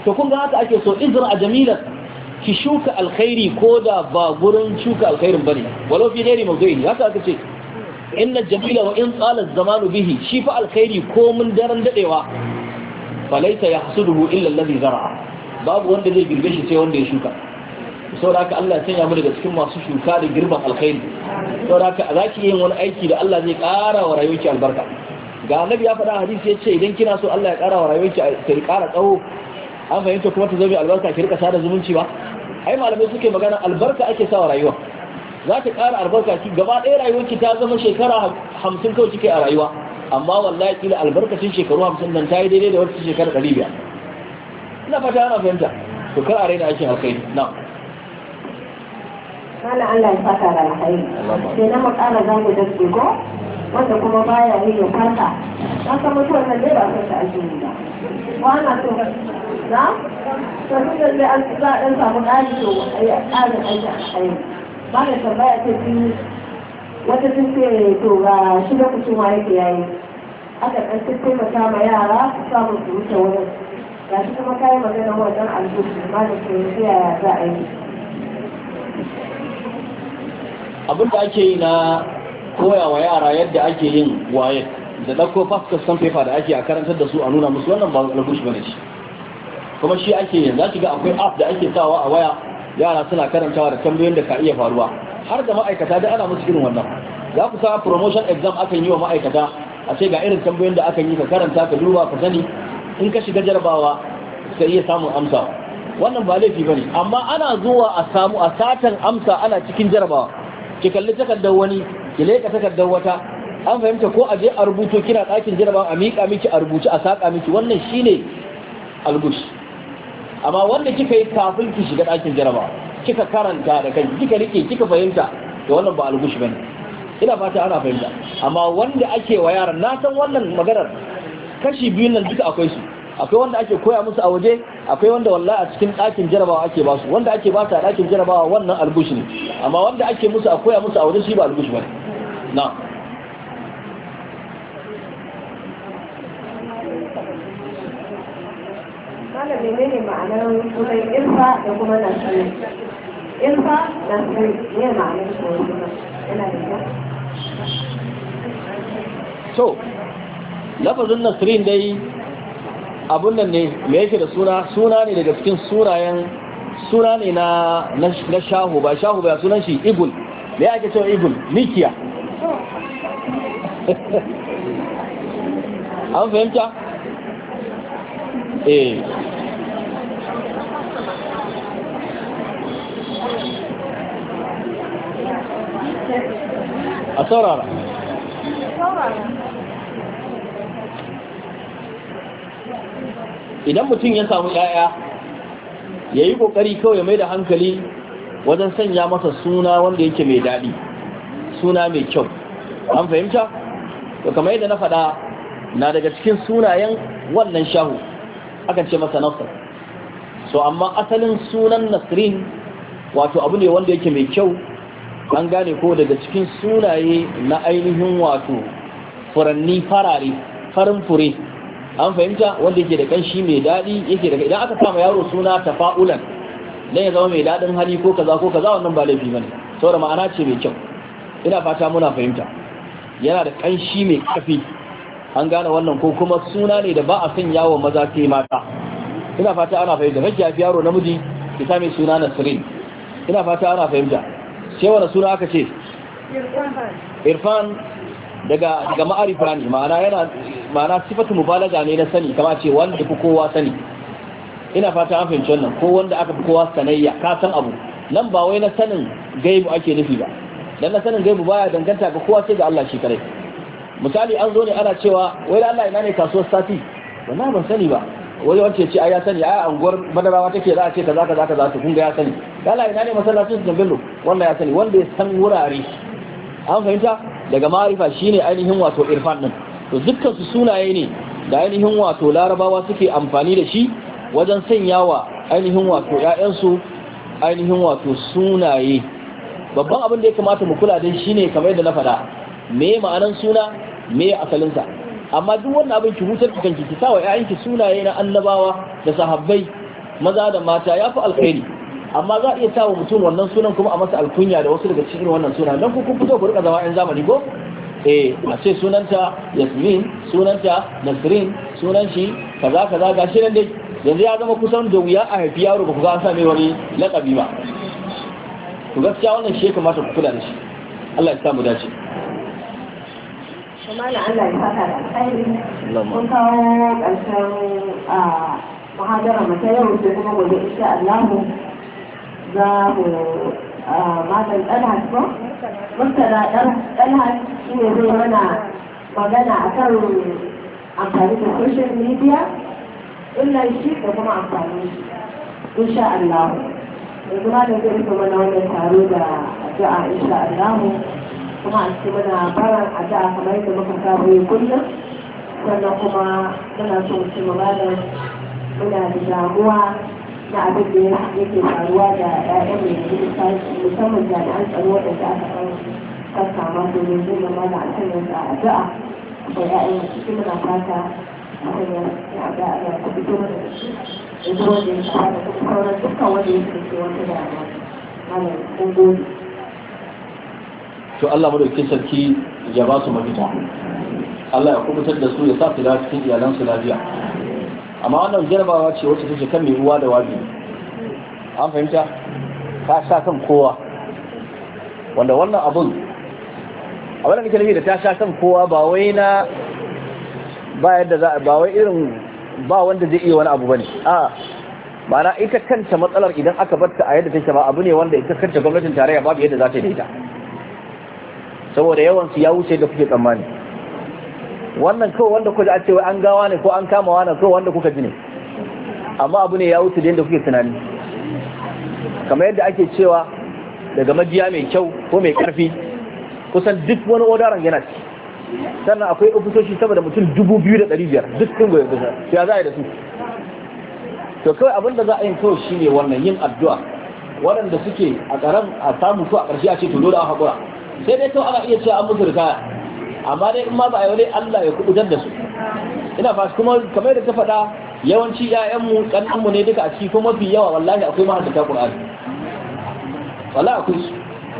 to kun ga haka ake so izra jamilan ki shuka alkhairi ko da ba gurin shuka alkhairin bane walau fi ghairi mawdu'i haka aka ce inna jamila wa in tsala zamanu bihi shi fa alkhairi ko mun daren dadewa falaita yahsuduhu illa alladhi zara'a babu wanda zai girbe shi sai wanda ya shuka saboda haka Allah ya sanya mu daga cikin masu shuka da girban alkhairi saboda haka zaki yin wani aiki da Allah zai ƙara wa rayuwarki albarka ga annabi ya faɗa hadisi ya ce idan kina so Allah ya ƙara wa rayuwarki ta ƙara tsawo an fahimta kuma ta zama albarka ki rika sada zumunci ba ai malamai suke magana albarka ake sa wa rayuwa za ta ƙara albarka ki gaba ɗaya rayuwarki ta zama shekara hamsin kawai kike a rayuwa amma wallahi kila albarkacin shekaru hamsin nan ta yi daidai da wata shekara ɗari biyar ina fata ana fahimta to kar a raina aikin alkhairi na Mana Allah ya saka da alkhairi sai na makara za mu da ko wanda kuma baya yi ya farka na san mutuwar nan dai ba san ta ake yi ba wana to na to kun da dai an za a dan samu ƙari to ai ƙarin aiki alkhairi ba da tambaya ta biyu wata sun ce to ga shi lokacin wa yake yayi aka ɗan taimaka ma yara su samu su wuce wurin ga shi kuma kayi magana wajen albushi ma da ke yi yaya za a yi abin da ake yi na koya wa yara yadda ake yin waye da ɗauko fasfastan paper da ake a karantar da su a nuna musu wannan ba albushi bane shi kuma shi ake yin za ki ga akwai app da ake sawa a waya yara suna karantawa da tambayoyin da ka iya faruwa har da ma'aikata da ana musu irin wannan za ku sa promotion exam akan yi wa ma'aikata a ce ga irin tambayoyin da akan yi ka karanta ka duba ka sani in ka shiga jarabawa ka iya samun amsa wannan ba laifi bane amma ana zuwa a samu a satan amsa ana cikin jarabawa ki kalli takardar wani ki leka takardar wata an fahimta ko a je a rubuto kina ɗakin jarabawa a miƙa miki a rubuce a saƙa miki wannan shine algush amma wanda kika yi kafin ki shiga ɗakin jarabawa kika karanta da kai kika rike kika fahimta to wannan ba algush bane ina fata ana fahimta amma wanda ake wa yaran na san wannan maganar kashi biyun nan duka akwai su akwai wanda ake koya musu a waje akwai wanda wallahi a cikin ɗakin jarabawa ake ba su wanda ake ba su a ɗakin jarabawa wannan algush ne amma wanda ake musu a koya musu a waje shi ba algush bane na Mana menene ma'anar sunan ilfa da kuma nasiri ilfa nasiri ne ma'anar sunan yana da kyau so lafazin nasirin dai abun nan ne me yake da suna suna ne daga cikin sunayen suna ne na na shahu ba shahu ba sunan shi igul me yake cewa igul mikiya an fahimta eh a saurara idan mutum ya samu ‘ya'ya ya yi ƙoƙari kawai ya mai da hankali wajen sanya masa suna wanda yake mai daɗi suna mai kyau an fahimta? to kamar yadda na faɗa na daga cikin sunayen wannan shahu akan ce masa nasir so amma asalin sunan nasirin wato abu ne wanda yake mai kyau an gane ko daga cikin sunaye na ainihin wato furanni farare farin fure an fahimta wanda yake da kanshi mai daɗi yake daga idan aka kama yaro suna tafa'ulan dan ya zama mai daɗin hali ko kaza ko kaza wannan ba laifi bane saboda ma'ana ce mai kyau ina fata muna fahimta yana da kanshi mai kafi an gane wannan ko kuma suna ne da ba a sanya wa maza sai mata ina fata ana fahimta kake yafi yaro namiji ki sa mai suna Nasirin ina fata ana fahimta sai wani suna aka ce Irfan daga daga ma'arifa ne ma'ana yana ma'ana sifatu mubalaga ne na sani kamar ce wanda fi kowa sani ina fata an fahimci wannan ko wanda aka fi kowa sanayya ka san abu nan ba wai na sanin gaibu ake nufi ba dan na sanin gaibu baya danganta ga kowa sai ga Allah shi kare misali an zo ne ana cewa wai Allah ina ne kasuwar sati wallahi ban sani ba wai wance ce ai ya sani ai anguwar badarawa take za a ce kaza kaza kaza to kun ga ya sani Allah ina ne masallacin su bello wannan ya sani wanda ya san wurare an fahimta daga ma'arifa shine ainihin wato irfan din to dukkan su sunaye ne da ainihin wato larabawa suke amfani da shi wajen sanyawa ainihin wato ƴaƴansu ainihin wato sunaye babban abin da ya kamata mu kula da shi ne kamar yadda na faɗa me ma'anan suna me asalinsa amma duk wannan abin ki hutar kanki ki sawa ƴaƴanki sunaye na annabawa da sahabbai maza da mata ya fi alkhairi, amma za a iya sawa mutum wannan sunan kuma a masa alkunya da wasu daga cikin wannan suna don kun fito ku rika zama yan zamani ko eh a ce sunanta Yasmin, sunanta Nasrin, sunan shi kaza kaza gashi nan dai yanzu ya zama kusan da wuya a haifi yaro ba ku ga an sa mai wani lakabi ba. To gaskiya wannan shi ya kamata ku kula da shi. Allah ya sa mu dace. Kuma Allah ya saka da alkhairi. Mun kawo ƙarshen a muhadara mata yau sai kuma gobe insha Allah za mu matan ɗalhat ba? Murtala ɗalhat shi ne zai mana magana a kan amfani da social media, illa shi da kuma amfani shi. Insha Allah. Yanzu ma da zai rufe mana wannan taro da addu'a insha Allah. Kuma a cikin mana baran addu'a kamar yadda muka saba yi kullum. Sannan kuma muna so mu ci magana muna da damuwa na abin da yake faruwa da ƴaƴan mai musamman jami'an tsaro waɗanda aka kan kama domin zai zama da alhanyar da addu'a da ƴaƴan cikin muna fata a hanyar da addu'a ya ta fito mana da shi da zuwa da ya shafa da kuma sauran dukkan wanda ya ke wata damuwa malam kun gode. To Allah madaukakin sarki ya ba su mafita, Allah ya kubutar da su ya sa su da cikin iyalansu lafiya. Amma wannan jarabawa ce wacce take kan mai uwa da wabi, an fahimta ka sha kan kowa, wanda wannan abun abin da nake nufi da ta sha kan kowa ba wai na ba yadda za ba wai irin ba wanda zai iya wani abu bane a ma'ana ita kanta matsalar idan aka bar ta a yadda take ba abu ne wanda ita kanta gwamnatin tarayya babu yadda za ta yi da ita, saboda yawan su ya wuce da kuke tsammani. Wannan kawai wanda kuka ce wai an gawa ne ko an kama wani kawai wanda kuka ji ne, amma abu ne ya wuce da yadda kuke tunani. Kamar yadda ake cewa daga majiya mai kyau ko mai karfi kusan duk wani odaran yana ciki, sannan akwai ofisoshi sama da mutum dubu biyu da ɗari biyar duk sun goyi kusa ya za a yi da su. To kawai abin da za a yi kawai shi ne wannan yin addu'a waɗanda suke a ƙaran a samu su a ƙarshe a ce to dole a haƙura, sai dai kawai ana iya cewa an musu ritaya, amma dai in ma ba a yi wani Allah ya kubutar da su. Ina fas kuma kamar da ta faɗa yawanci ƴaƴanmu ƙannanmu ne duka a ciki ko mafi yawa wallahi akwai mahaddata Qur'ani, wallahi akwai su.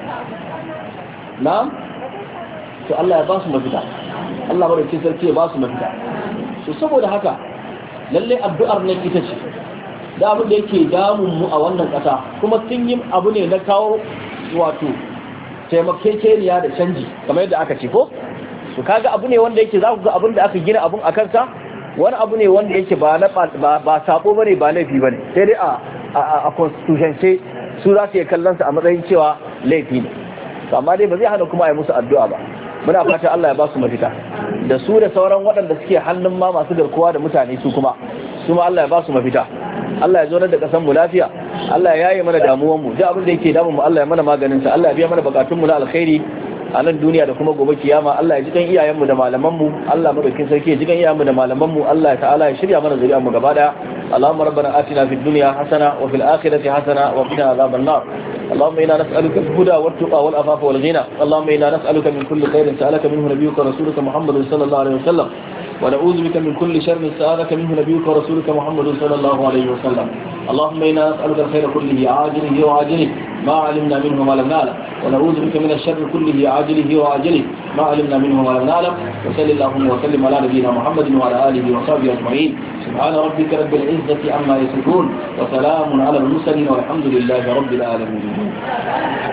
Na'am, to Allah ya ba su mafita, Allah madaukakin sarki ya ba su mafita. To saboda haka lalle addu'ar nan ita ce da abin da yake damun mu a wannan ƙasa, kuma sun yi abu ne na kawo wato taimakekeniya da canji kamar yadda aka ce ko. To kaga abu ne wanda yake za ku ga abin da aka gina abun a kansa wani abu ne wanda yake ba na ba sabo bane ba laifi bane, sai dai a a constitution sai su za su yi kallon sa a matsayin cewa laifi ne. To amma dai ba zai hana kuma a yi musu addu'a ba. Muna fata Allah ya ba su mafita da su da sauran waɗanda suke hannun ma masu garkuwa da mutane su kuma su ma Allah ya ba su mafita. Allah ya zo da kasan mu lafiya, Allah ya yaye mana damuwan mu, duk abin da yake damun mu Allah ya mana maganin sa, Allah ya biya mana bukatun mu na alkhairi a nan duniya da kuma gobe kiyama. Allah ya ji kan iyayen mu da malaman mu, Allah madaukin sarki ya ji kan iyayen mu da malaman mu, Allah ta'ala ya shirya mana zuriyar mu gaba daya. Allahumma rabbana atina fid dunya hasana wa fil akhirati hasana wa qina adhaban nar. اللهم إنا نسألك الهدى والتقى والعفاف والغنى. اللهم إنا نسألك من كل خير سألك منه نبيك ورسولك محمد صلى الله عليه وسلم، ونعوذ بك من كل شر سألك منه نبيك ورسولك محمد صلى الله عليه وسلم. اللهم إنا نسألك الخير كله عاجله وعاجله ما علمنا منه ما لم نعلم، ونعوذ بك من الشر كله عاجله وعاجله ما علمنا منه ما لم نعلم. وصل اللهم وسلم على نبينا محمد وعلى آله وصحبه أجمعين. سبحان ربك رب العزة عما يصفون وسلام على المرسلين والحمد لله رب العالمين.